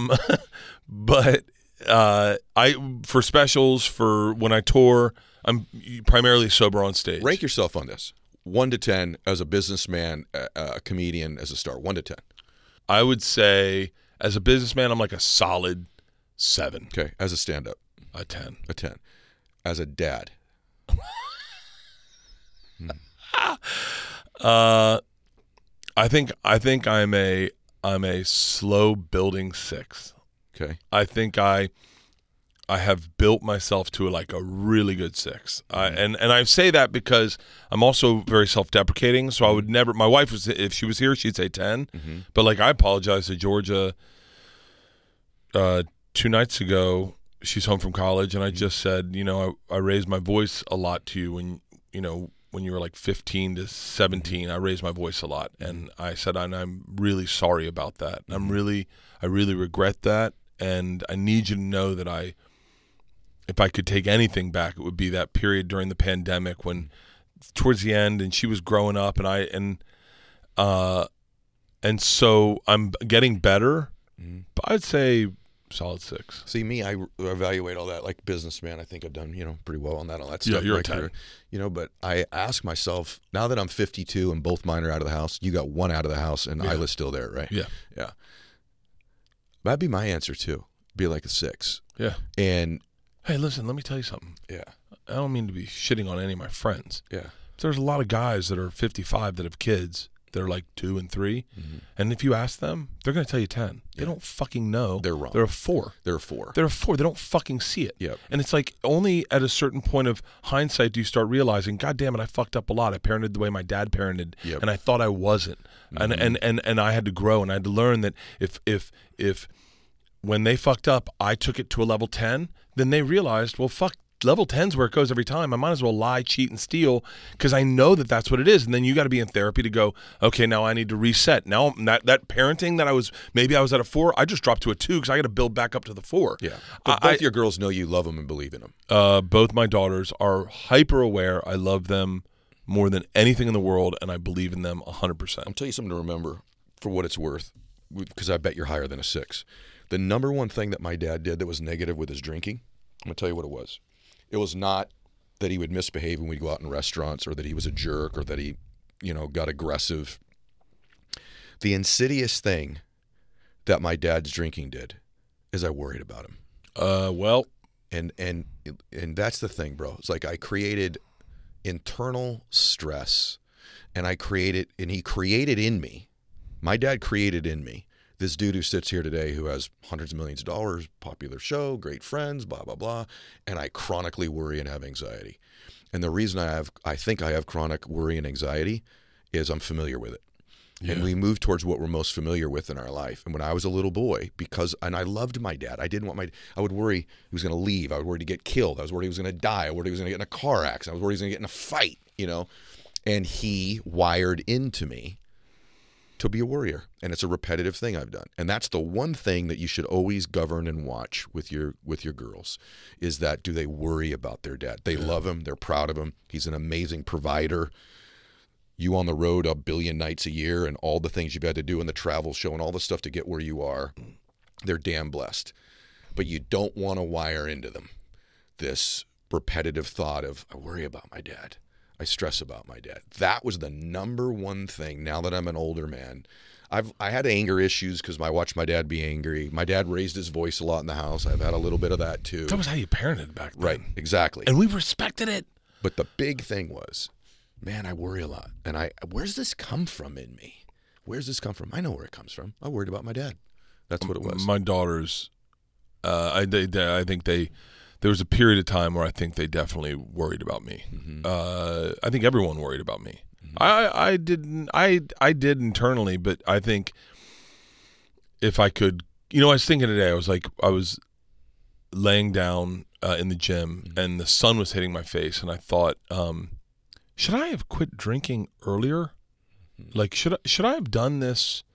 But I for specials, for when I tour, I'm primarily sober on stage. Rank yourself on this 1 to 10 as a businessman, a comedian, as a star. 1 to 10. I would say, as a businessman, I'm like a solid 7. Okay. As a stand-up, a 10. A 10. As a dad. I think I'm a slow building 6. Okay. I think I have built myself to like a really good 6. And I say that because I'm also very self-deprecating. So I would never. My wife was, if she was here, she'd say 10. Mm-hmm. But like, I apologized to Georgia 2 nights ago. She's home from college, and I just said, I raised my voice a lot to you when you were like 15 to 17. I raised my voice a lot, and I said, and I'm really sorry about that. I really regret that, and I need you to know that if I could take anything back, it would be that period during the pandemic when, towards the end, and she was growing up, and so I'm getting better. But I'd say solid 6. See, me, I evaluate all that like businessman. I think I've done pretty well on that, all that stuff. Yeah, you're a 10. But I ask myself, now that I'm 52 and both mine are out of the house, you got one out of the house, and Isla's still there, right? Yeah. That'd be my answer too. Be like a 6. Yeah. And hey, listen, let me tell you something. Yeah. I don't mean to be shitting on any of my friends. Yeah. There's a lot of guys that are 55 that have kids that are like 2 and 3. Mm-hmm. And if you ask them, they're going to tell you 10. They don't fucking know. They're wrong. They're a 4. They're a 4. They're a 4. They don't fucking see it. Yep. And it's like only at a certain point of hindsight do you start realizing, God damn it, I fucked up a lot. I parented the way my dad parented, and I thought I wasn't. Mm-hmm. And I had to grow, and I had to learn that if when they fucked up, I took it to a level 10, then they realized, well, fuck, level 10's where it goes every time. I might as well lie, cheat, and steal because I know that that's what it is. And then you got to be in therapy to go, okay, now I need to reset. Now that parenting that I was at a 4, I just dropped to a 2 because I got to build back up to the 4. Yeah. But both your girls know you love them and believe in them. Both my daughters are hyper aware. I love them more than anything in the world, and I believe in them 100%. I'll tell you something to remember for what it's worth, because I bet you're higher than a 6. The number one thing that my dad did that was negative with his drinking, I'm going to tell you what it was. It was not that he would misbehave when we'd go out in restaurants or that he was a jerk or that he, got aggressive. The insidious thing that my dad's drinking did is I worried about him. And that's the thing, bro. It's like I created internal stress and he created in me. My dad created in me this dude who sits here today who has hundreds of millions of dollars, popular show, great friends, blah, blah, blah. And I chronically worry and have anxiety. And the reason I think I have chronic worry and anxiety is I'm familiar with it. Yeah. And we move towards what we're most familiar with in our life. And when I was a little boy, and I loved my dad, I would worry he was going to leave. I was worried to get killed. I was worried he was going to die. I was worried he was going to get in a car accident. I was worried he was going to get in a fight, And he wired into me to be a worrier, and it's a repetitive thing I've done. And that's the one thing that you should always govern and watch with your girls is that do they worry about their dad? They love him, they're proud of him. He's an amazing provider. You on the road 1 billion nights a year and all the things you've had to do in the travel show and all the stuff to get where you are. They're damn blessed. But you don't want to wire into them this repetitive thought of I worry about my dad. I stress about my dad. That was the number one thing. Now that I'm an older man, I had anger issues because I watched my dad be angry. My dad raised his voice a lot in the house. I've had a little bit of that too. That was how you parented back then. Right, exactly. And we respected it. But the big thing was, man, I worry a lot. And where's this come from in me? Where's this come from? I know where it comes from. I worried about my dad. That's what it was. My daughters, I think there was a period of time where I think they definitely worried about me. Mm-hmm. I think everyone worried about me. Mm-hmm. I did internally, but I think if I could, I was thinking today, I was laying down in the gym mm-hmm. and the sun was hitting my face, and I thought, should I have quit drinking earlier? Mm-hmm. Like, should I have done this?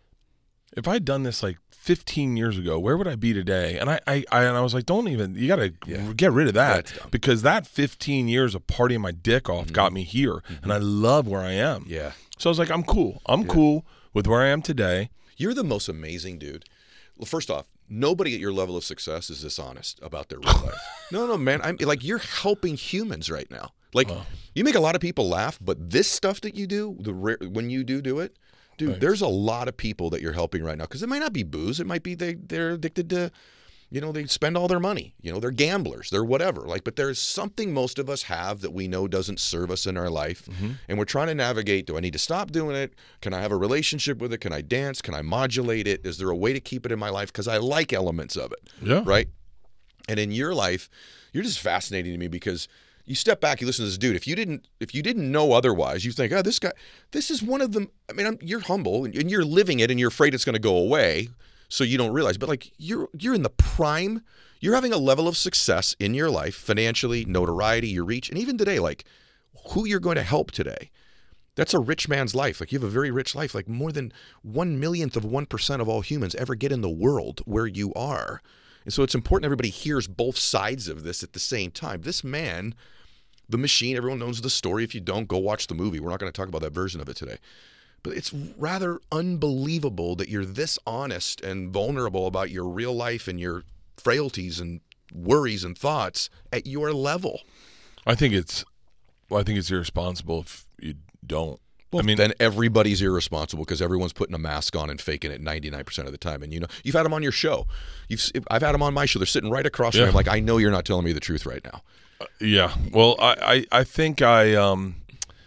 If I had done this 15 years ago, where would I be today? And I was like, you got to get rid of that because that 15 years of partying my dick off mm-hmm. got me here, mm-hmm. and I love where I am. Yeah. So I was like, I'm cool. I'm cool with where I am today. You're the most amazing dude. Well, first off, nobody at your level of success is dishonest about their real life. No, man. I'm you're helping humans right now. You make a lot of people laugh, but this stuff that you do, when you do it, dude, thanks. There's a lot of people that you're helping right now because it might not be booze. It might be they're addicted to, they spend all their money. They're gamblers. They're whatever. But there's something most of us have that we know doesn't serve us in our life. Mm-hmm. And we're trying to navigate, do I need to stop doing it? Can I have a relationship with it? Can I dance? Can I modulate it? Is there a way to keep it in my life? Because I like elements of it. Yeah. Right? And in your life, you're just fascinating to me because you step back, you listen to this dude. If you didn't know otherwise, you think, this guy, this is one of them. I mean, you're humble and you're living it, and you're afraid it's going to go away, so you don't realize. But you're in the prime. You're having a level of success in your life, financially, notoriety, your reach, and even today, who you're going to help today. That's a rich man's life. You have a very rich life. More than 1/1,000,000th of 1% of all humans ever get in the world where you are. And so it's important everybody hears both sides of this at the same time. This man, The Machine, everyone knows the story. If you don't, go watch the movie. We're not going to talk about that version of it today. But it's rather unbelievable that you're this honest and vulnerable about your real life and your frailties and worries and thoughts at your level. I think it's irresponsible if you don't. Well, then everybody's irresponsible because everyone's putting a mask on and faking it 99% of the time. And you've had them on your show. I've had them on my show. They're sitting right across from me. I'm like, I know you're not telling me the truth right now. Yeah. Well, I think I've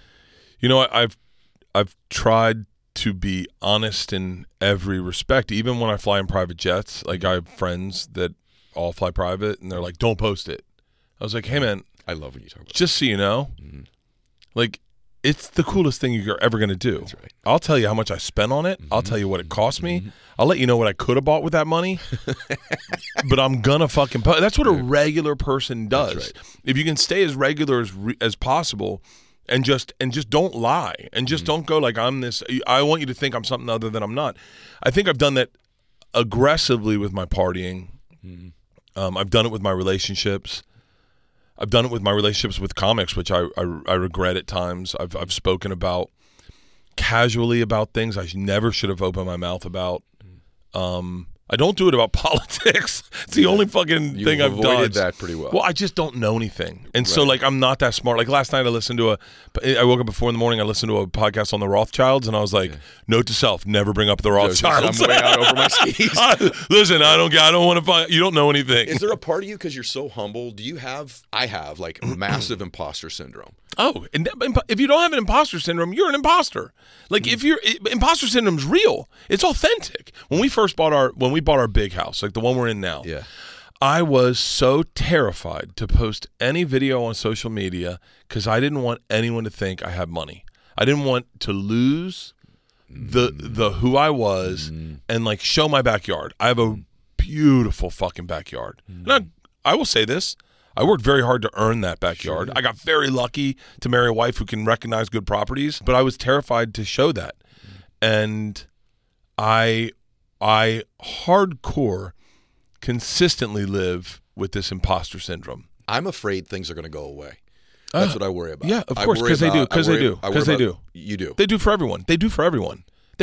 tried to be honest in every respect. Even when I fly in private jets, I have friends that all fly private, and they're like, "Don't post it." I was like, "Hey, man, I love when you talk about just so you know, mm-hmm. It's the coolest thing you're ever going to do. That's right. I'll tell you how much I spent on it. I'll tell you what it cost me. I'll let you know what I could have bought with that money. But I'm going to fucking – that's what a regular person does. Right. If you can stay as regular as possible and just don't lie and just don't go like I'm this – I want you to think I'm something other than I'm not. I think I've done that aggressively with my partying. I've done it with my relationships. I've done it with my relationships with comics, which I regret at times. I've spoken about casually about things I never should have opened my mouth about. I don't do it about politics. It's the only fucking thing I've done. You avoided that pretty well. Well, I just don't know anything. And so, like, I'm not that smart. Like, last night I woke up at 4 a.m, I listened to a podcast on the Rothschilds, and I was like, note to self, never bring up the Rothschilds. I'm way out over my skis. Listen, I don't want to find, you don't know anything. Is there a part of you, because you're so humble, I have, like, massive imposter syndrome. Oh, and if you don't have an imposter syndrome, you're an imposter. Like imposter syndrome's real. It's authentic. When we bought our big house, like the one we're in now, I was so terrified to post any video on social media because I didn't want anyone to think I had money. I didn't want to lose the who I was and like show my backyard. I have a beautiful fucking backyard. And I will say this. I worked very hard to earn that backyard. I got very lucky to marry a wife who can recognize good properties, but I was terrified to show that. And I hardcore consistently live with this imposter syndrome. I'm afraid things are going to go away. That's what I worry about. Yeah, of course, because they do. You do. They do for everyone. They do for everyone.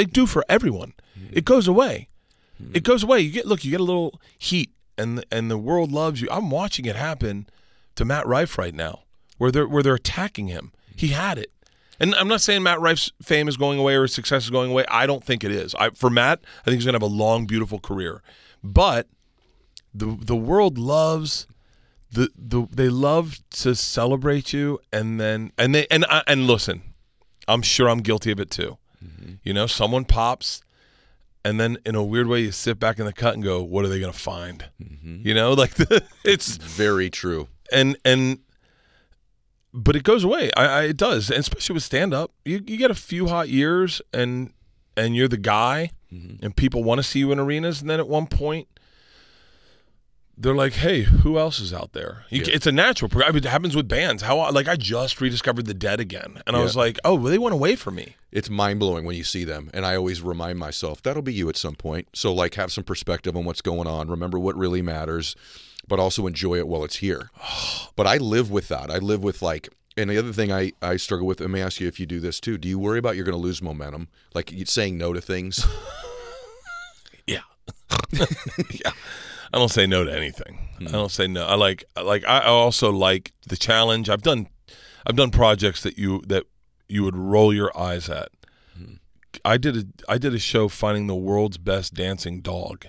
It goes away. It goes away. You get a little heat. And the world loves you. I'm watching it happen to Matt Rife right now, where they're attacking him. He had it, and I'm not saying Matt Rife's fame is going away or his success is going away. I don't think it is. For Matt, I think he's gonna have a long, beautiful career. But the world loves they love to celebrate you, and listen, I'm sure I'm guilty of it too. You know, someone pops. And then, in a weird way, you sit back in the cut and go, "What are they going to find?" You know, like it's very true. But it goes away. It does, and especially with stand up, you get a few hot years, and you're the guy, and people want to see you in arenas, and then at one point, they're like, "Hey, who else is out there?" It's a natural. It happens with bands. I just rediscovered the Dead again, and I was like, "Oh, well, they went away from me." It's mind-blowing when you see them, and I always remind myself, that'll be you at some point. So, like, have some perspective on what's going on. Remember what really matters, but also enjoy it while it's here. But I live with that. I live with, like, and the other thing I struggle with, let me ask you if you do this too. Do you worry about you're going to lose momentum? Like, saying no to things? Yeah. Yeah. I don't say no to anything. I don't say no. I also like the challenge. I've done projects that you would roll your eyes at. I did a show finding the world's best dancing dog.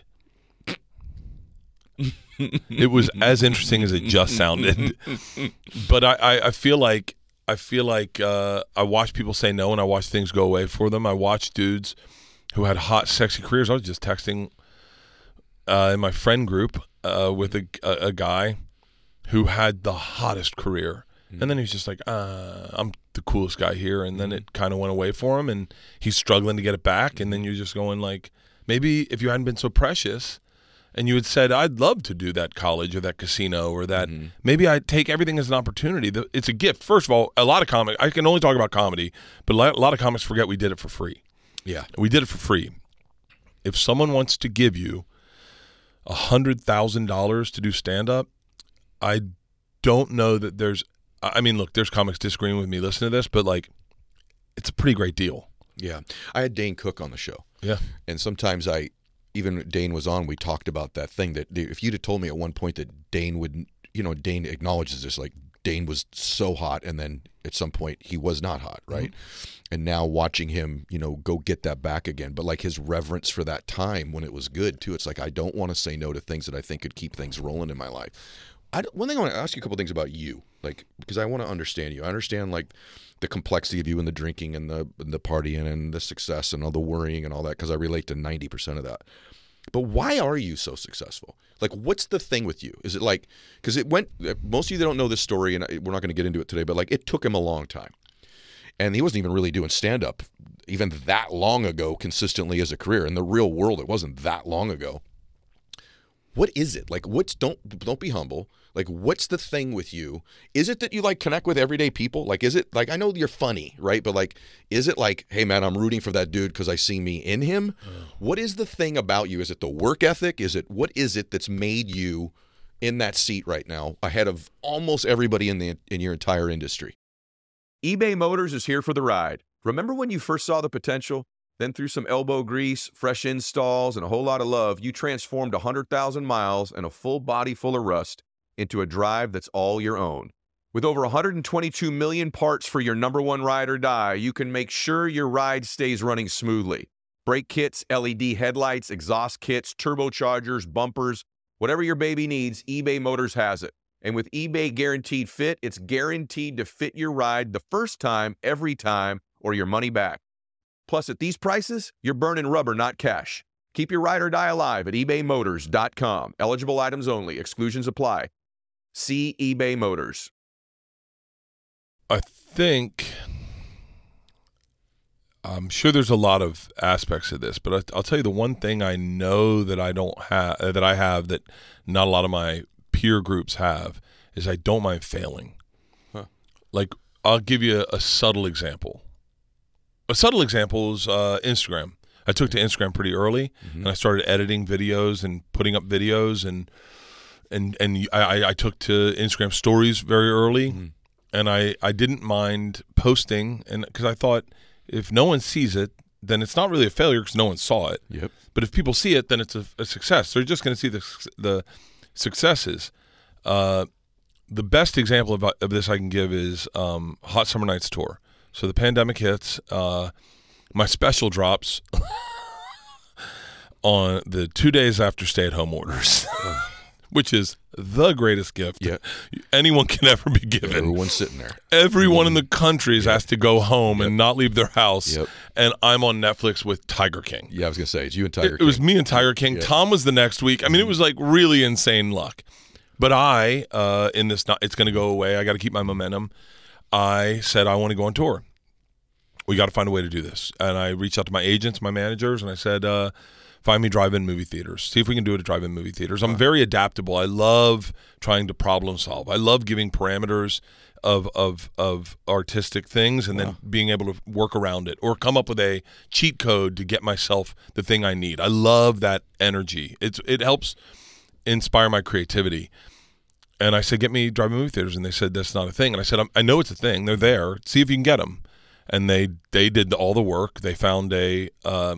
It was as interesting as it just sounded. But I feel like I watch people say no, and I watch things go away for them. I watch dudes who had hot, sexy careers. I was just texting in my friend group with a guy who had the hottest career. And then he's just like, I'm the coolest guy here. And then it kind of went away for him, and he's struggling to get it back. And then you're just going like, maybe if you hadn't been so precious and you had said, I'd love to do that college or that casino or that, maybe I'd take everything as an opportunity. It's a gift. First of all, a lot of comics, I can only talk about comedy, but a lot of comics forget we did it for free. Yeah. We did it for free. If someone wants to give you $100,000 to do stand-up, I don't know that there's, I mean, look, there's comics disagreeing with me listening to this, but like, it's a pretty great deal. Yeah. I had Dane Cook on the show. Yeah. And sometimes even when Dane was on, we talked about that thing that if you'd have told me at one point that Dane would, Dane acknowledges this, like Dane was so hot and then at some point he was not hot, right? And now watching him, go get that back again, but like his reverence for that time when it was good too. It's like, I don't want to say no to things that I think could keep things rolling in my life. One thing I want to ask you a couple things about you, like, because I want to understand you. I understand like the complexity of you and the drinking and the partying and the success and all the worrying and all that, because I relate to 90% of that. But why are you so successful? Like, what's the thing with you? Is it like, because most of you that don't know this story, and we're not going to get into it today, but like it took him a long time. And he wasn't even really doing stand-up even that long ago consistently as a career. In the real world, it wasn't that long ago. What is it? Like, don't be humble. Like, what's the thing with you? Is it that you like connect with everyday people? Like, is it like, I know you're funny, right? But like, is it like, hey man, I'm rooting for that dude because I see me in him? What is the thing about you? Is it the work ethic? What is it that's made you in that seat right now ahead of almost everybody in your entire industry? eBay Motors is here for the ride. Remember when you first saw the potential? Then through some elbow grease, fresh installs, and a whole lot of love, you transformed 100,000 miles and a full body full of rust into a drive that's all your own. With over 122 million parts for your number one ride or die, you can make sure your ride stays running smoothly. Brake kits, LED headlights, exhaust kits, turbochargers, bumpers, whatever your baby needs, eBay Motors has it. And with eBay Guaranteed Fit, it's guaranteed to fit your ride the first time, every time, or your money back. Plus, at these prices, you're burning rubber, not cash. Keep your ride or die alive at ebaymotors.com. Eligible items only. Exclusions apply. See eBay Motors. I'm sure there's a lot of aspects of this, but I'll tell you the one thing I know that I have that not a lot of my peer groups have is I don't mind failing. Like, I'll give you a subtle example. A subtle example is Instagram. I took to Instagram pretty early, and I started editing videos and putting up videos, and I took to Instagram stories very early, and I didn't mind posting, and because I thought if no one sees it, then it's not really a failure because no one saw it. Yep. But if people see it, then it's a success. They're just going to see the successes. The best example of this I can give is Hot Summer Nights Tour. So the pandemic hits, my special drops on the 2 days after stay-at-home orders, which is the greatest gift anyone can ever be given. Everyone's sitting there. Everyone in the country has to go home and not leave their house, and I'm on Netflix with Tiger King. Yeah, I was going to say, it's you and Tiger King. It was me and Tiger King. Tom was the next week. I mean, it was like really insane luck. But it's going to go away. I got to keep my momentum. I said, I want to go on tour. We got to find a way to do this. And I reached out to my agents, my managers, and I said, find me drive-in movie theaters. See if we can do it at drive-in movie theaters. I'm very adaptable. I love trying to problem solve. I love giving parameters of artistic things and then being able to work around it or come up with a cheat code to get myself the thing I need. I love that energy. It helps inspire my creativity. And I said, get me drive-in movie theaters. And they said, that's not a thing. And I said, I know it's a thing. They're there. See if you can get them. And they did all the work. They found a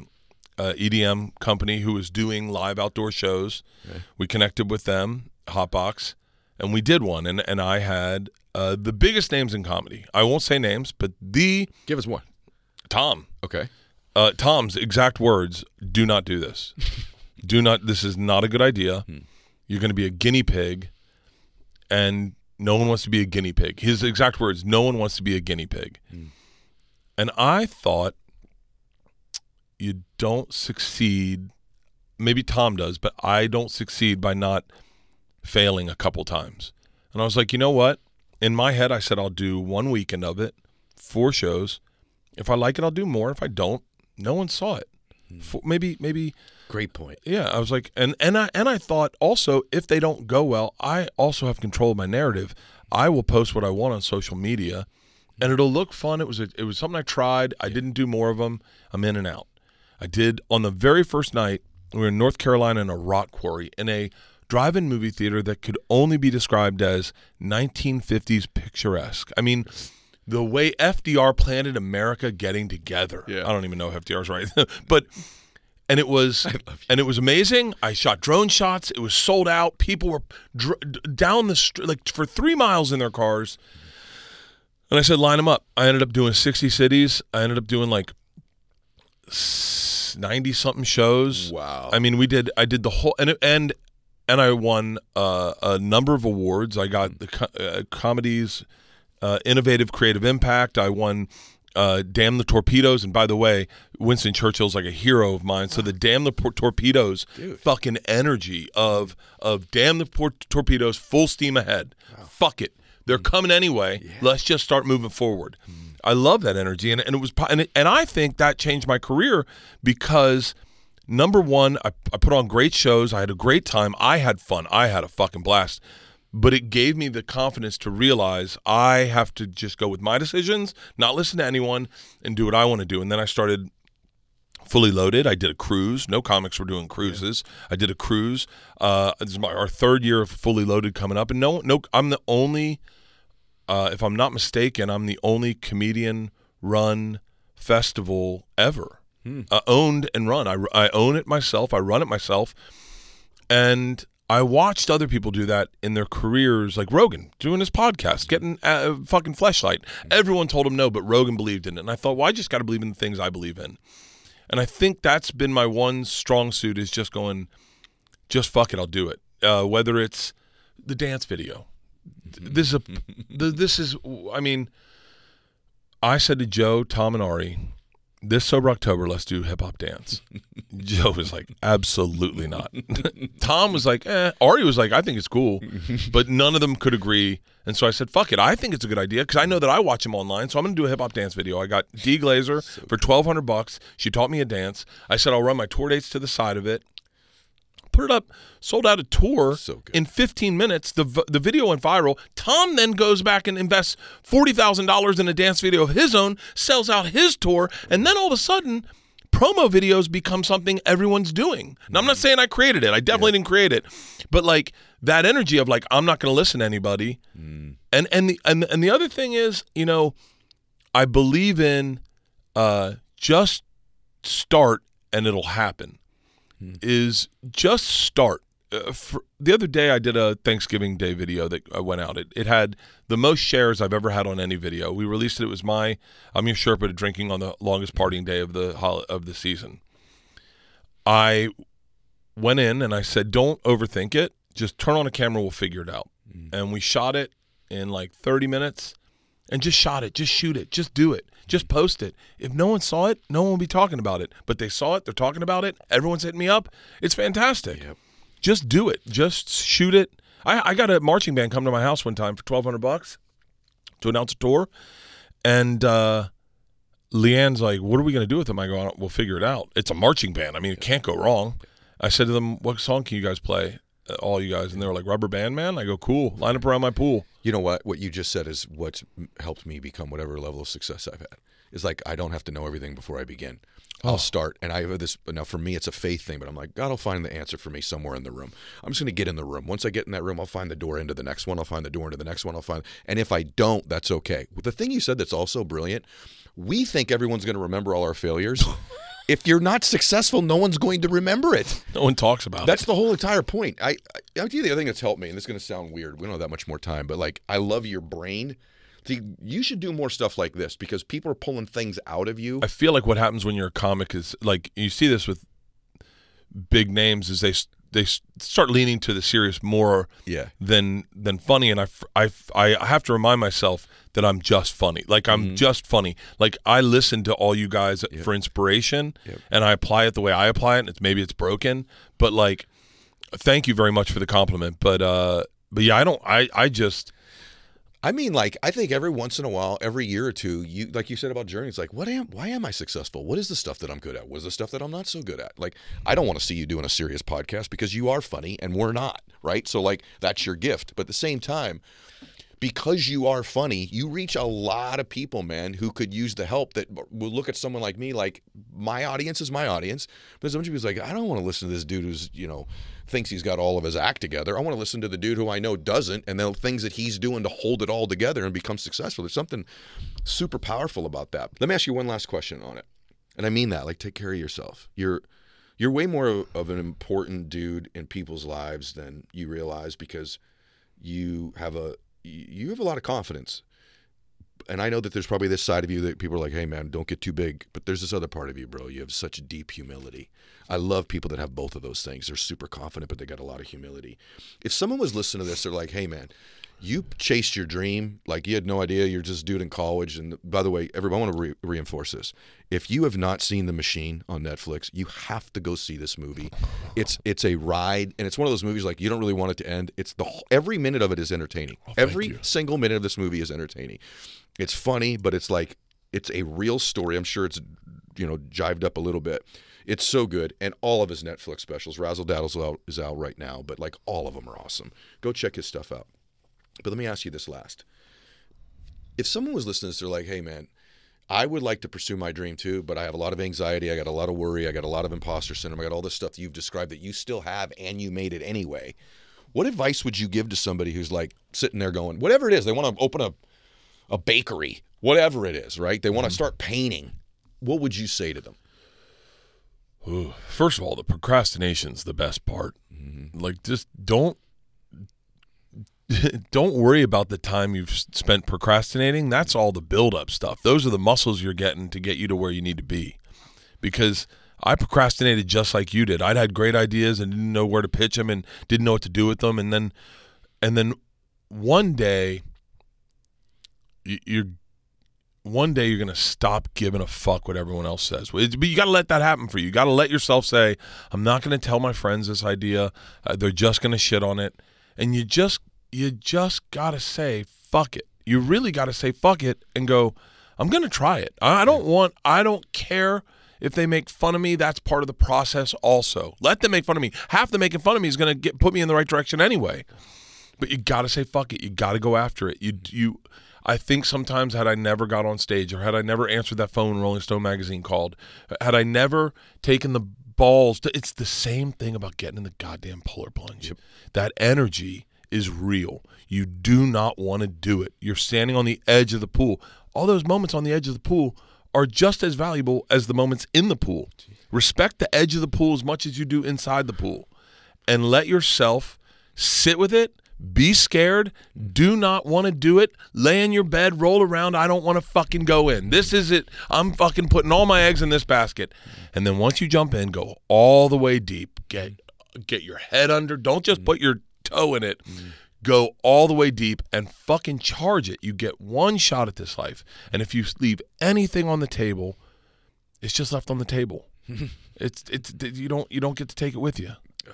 EDM company who was doing live outdoor shows. Okay. We connected with them, Hotbox, and we did one. And I had the biggest names in comedy. I won't say names, but give us one. Tom. Okay. Tom's exact words: "Do not do this. Do not. This is not a good idea. You're going to be a guinea pig, and no one wants to be a guinea pig." His exact words: "No one wants to be a guinea pig." And I thought, you don't succeed. Maybe Tom does, but I don't succeed by not failing a couple times. And I was like, you know what? In my head, I said I'll do one weekend of it, 4 shows. If I like it, I'll do more. If I don't, no one saw it. Maybe. Great point. Yeah, I was like, and I thought also, if they don't go well, I also have control of my narrative. I will post what I want on social media, and it'll look fun. It was something I tried. I didn't do more of them. I'm in and out. I did on the very first night. We were in North Carolina in a rock quarry in a drive-in movie theater that could only be described as 1950s picturesque. I mean, the way FDR planted America getting together. Yeah. I don't even know if FDR's right, but it was amazing. I shot drone shots. It was sold out. People were down the street like for 3 miles in their cars. And I said, line them up. I ended up doing 60 cities. I ended up doing like 90-something shows. Wow. I mean, I did the whole, and I won a number of awards. I got the comedy's Innovative Creative Impact. I won Damn the Torpedoes. And by the way, Winston Churchill's like a hero of mine. So the Damn the Torpedoes fucking energy of Damn the Torpedoes, full steam ahead. Wow. Fuck it. They're coming anyway. Yeah. Let's just start moving forward. I love that energy, and it was, and I think that changed my career because, number one, I put on great shows. I had a great time. I had fun. I had a fucking blast. But it gave me the confidence to realize I have to just go with my decisions, not listen to anyone, and do what I want to do. And then I started Fully Loaded. I did a cruise. No comics were doing cruises. Yeah. I did a cruise. This is our third year of Fully Loaded coming up. And no, I'm the only, if I'm not mistaken, I'm the only comedian-run festival ever. Owned and run. I own it myself. I run it myself. And I watched other people do that in their careers, like Rogan doing his podcast, getting a fucking fleshlight. Everyone told him no, but Rogan believed in it. And I thought, well, I just got to believe in the things I believe in. And I think that's been my one strong suit, is just going, just fuck it, I'll do it. Whether it's the dance video. I mean, I said to Joe, Tom, and Ari, this Sober October, let's do hip hop dance. Joe was like, absolutely not. Tom was like, Ari was like, I think it's cool. But none of them could agree. And so I said, fuck it. I think it's a good idea because I know that I watch him online. So I'm going to do a hip hop dance video. I got Dee Glazer for $1,200. She taught me a dance. I said, I'll run my tour dates to the side of it. Put it up, sold out a tour in 15 minutes. The video went viral. Tom then goes back and invests $40,000 in a dance video of his own, sells out his tour, and then all of a sudden, promo videos become something everyone's doing. Now, I'm not saying I created it. I definitely didn't create it. But like that energy of like, I'm not going to listen to anybody. And the other thing is, you know, I believe in just start and it'll happen. Is just start. The other day I did a Thanksgiving Day video that went out. It had the most shares I've ever had on any video. We released it. It was my I'm Your Sherpa drinking on the longest partying day of the season. I went in and I said, don't overthink it. Just turn on a camera. We'll figure it out. And we shot it in like 30 minutes and just shot it. Just shoot it. Just do it. Just post it. If no one saw it, no one will be talking about it. But they saw it. They're talking about it. Everyone's hitting me up. It's fantastic. Yep. Just do it. Just shoot it. I got a marching band come to my house one time for $1,200 to announce a tour. And Leanne's like, what are we going to do with them? I go, we'll figure it out. It's a marching band. I mean, it can't go wrong. I said to them, what song can you guys play? All you guys. And they were like, Rubber Band Man? I go, cool. Line up around my pool. You know what? What you just said is what's helped me become whatever level of success I've had. It's like I don't have to know everything before I begin. I'll start, and I have this. Now, for me, it's a faith thing, but I'm like, God will find the answer for me somewhere in the room. I'm just going to get in the room. Once I get in that room, I'll find the door into the next one. I'll find the door into the next one. And if I don't, that's okay. The thing you said that's also brilliant, we think everyone's going to remember all our failures. If you're not successful, no one's going to remember it. No one talks about it. That's the whole entire point. I'll tell you the other thing that's helped me, and this is going to sound weird. We don't have that much more time, but like, I love your brain. You should do more stuff like this because people are pulling things out of you. I feel like what happens when you're a comic is like you see this with big names is they start leaning to the serious more than funny, and I have to remind myself that I'm just funny. Like I'm just funny. Like I listen to all you guys for inspiration, and I apply it the way I apply it. And maybe it's broken, but like, thank you very much for the compliment. But yeah, I mean, like, I think every once in a while, every year or two, like you said about Journey, it's like, why am I successful? What is the stuff that I'm good at? What is the stuff that I'm not so good at? Like, I don't want to see you doing a serious podcast because you are funny and we're not, right? So, like, that's your gift. But at the same time, because you are funny, you reach a lot of people, man, who could use the help that will look at someone like me, like, my audience is my audience. But some people's like, I don't want to listen to this dude who's, thinks he's got all of his act together. I want to listen to the dude who I know doesn't, and the things that he's doing to hold it all together and become successful. There's something super powerful about that. Let me ask you one last question on it. And I mean that, like, take care of yourself. You're way more of an important dude in people's lives than you realize because you have a lot of confidence. And I know that there's probably this side of you that people are like, hey, man, don't get too big. But there's this other part of you, bro. You have such deep humility. I love people that have both of those things. They're super confident, but they got a lot of humility. If someone was listening to this, they're like, hey, man, you chased your dream. Like, you had no idea. You're just a dude in college. And by the way, everybody, I want to reinforce this. If you have not seen The Machine on Netflix, you have to go see this movie. It's a ride, and it's one of those movies like you don't really want it to end. Every minute of it is entertaining. Every single minute of this movie is entertaining. It's funny, but it's like It's a real story. I'm sure it's, jived up a little bit. It's so good. And all of his Netflix specials, Razzle Dazzle is out right now, but like all of them are awesome. Go check his stuff out. But let me ask you this last. If someone was listening to this, they're like, hey, man, I would like to pursue my dream too, but I have a lot of anxiety. I got a lot of worry. I got a lot of imposter syndrome. I got all this stuff that you've described that you still have and you made it anyway. What advice would you give to somebody who's like sitting there going, whatever it is, they want to open a bakery, whatever it is, right? They want to start painting. What would you say to them? Ooh. First of all, the procrastination's the best part. Mm-hmm. Like, just don't worry about the time you've spent procrastinating. That's all the build-up stuff. Those are the muscles you're getting to get you to where you need to be. Because I procrastinated just like you did. I'd had great ideas and didn't know where to pitch them and didn't know what to do with them. And then one day you're going to stop giving a fuck what everyone else says. But you got to let that happen for you. You got to let yourself say, I'm not going to tell my friends this idea. They're just going to shit on it. And you just got to say, fuck it. You really got to say, fuck it, and go, I'm going to try it. I don't care if they make fun of me. That's part of the process also. Let them make fun of me. Half the making fun of me is going to put me in the right direction anyway. But you got to say, fuck it. You got to go after it. I think sometimes had I never got on stage or had I never answered that phone when Rolling Stone magazine called, had I never taken the balls it's the same thing about getting in the goddamn polar plunge. Yep. That energy is real. You do not want to do it. You're standing on the edge of the pool. All those moments on the edge of the pool are just as valuable as the moments in the pool. Respect the edge of the pool as much as you do inside the pool. And let yourself sit with it. Be scared. Do not want to do it. Lay in your bed, roll around. I don't want to fucking go in. This is it. I'm fucking putting all my eggs in this basket. And then once you jump in, go all the way deep. Get your head under. Don't just put your toe in it. Go all the way deep and fucking charge it. You get one shot at this life. And if you leave anything on the table, it's just left on the table. It's you don't get to take it with you.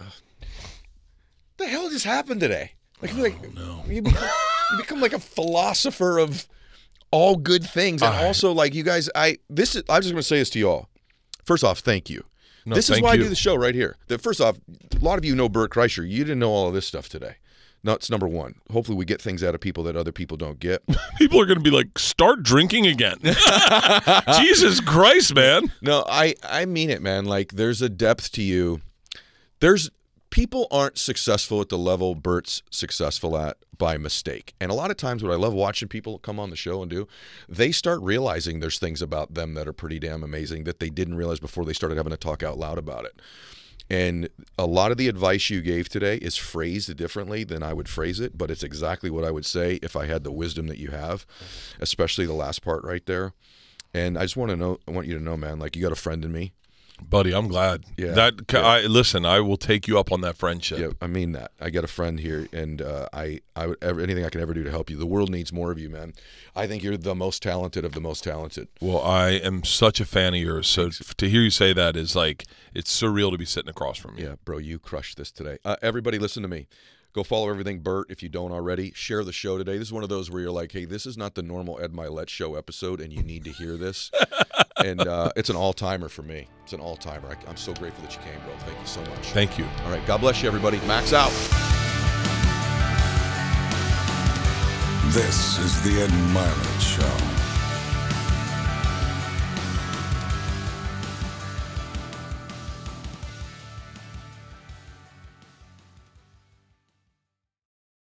The hell just happened today? No. You become like a philosopher of all good things, and also like you guys. I'm just going to say this to y'all. First off, thank you. No, this is why I do the show right here. First off, a lot of you know Bert Kreischer. You didn't know all of this stuff today. That's number one. Hopefully we get things out of people that other people don't get. People are going to be like, start drinking again. Jesus Christ, man. No, I mean it, man. Like, there's a depth to you. People aren't successful at the level Bert's successful at by mistake. And a lot of times what I love watching people come on the show and do, they start realizing there's things about them that are pretty damn amazing that they didn't realize before they started having to talk out loud about it. And a lot of the advice you gave today is phrased differently than I would phrase it, but it's exactly what I would say if I had the wisdom that you have, especially the last part right there. And I just want you to know, man, like, you got a friend in me. Buddy, I'm glad. Yeah. Listen, I will take you up on that friendship. Yeah, I mean that. I got a friend here, and I would anything I can ever do to help you. The world needs more of you, man. I think you're the most talented of the most talented. Well, I am such a fan of yours, so to hear you say that is like, it's surreal to be sitting across from you. Yeah, bro, you crushed this today. Everybody listen to me. Go follow everything Bert if you don't already. Share the show today. This is one of those where you're like, hey, this is not the normal Ed Milet show episode, and you need to hear this. And it's an all-timer for me. It's an all-timer. I'm so grateful that you came, bro. Thank you so much. Thank you. All right, God bless you, everybody. Max out. This is the Ed Milet Show.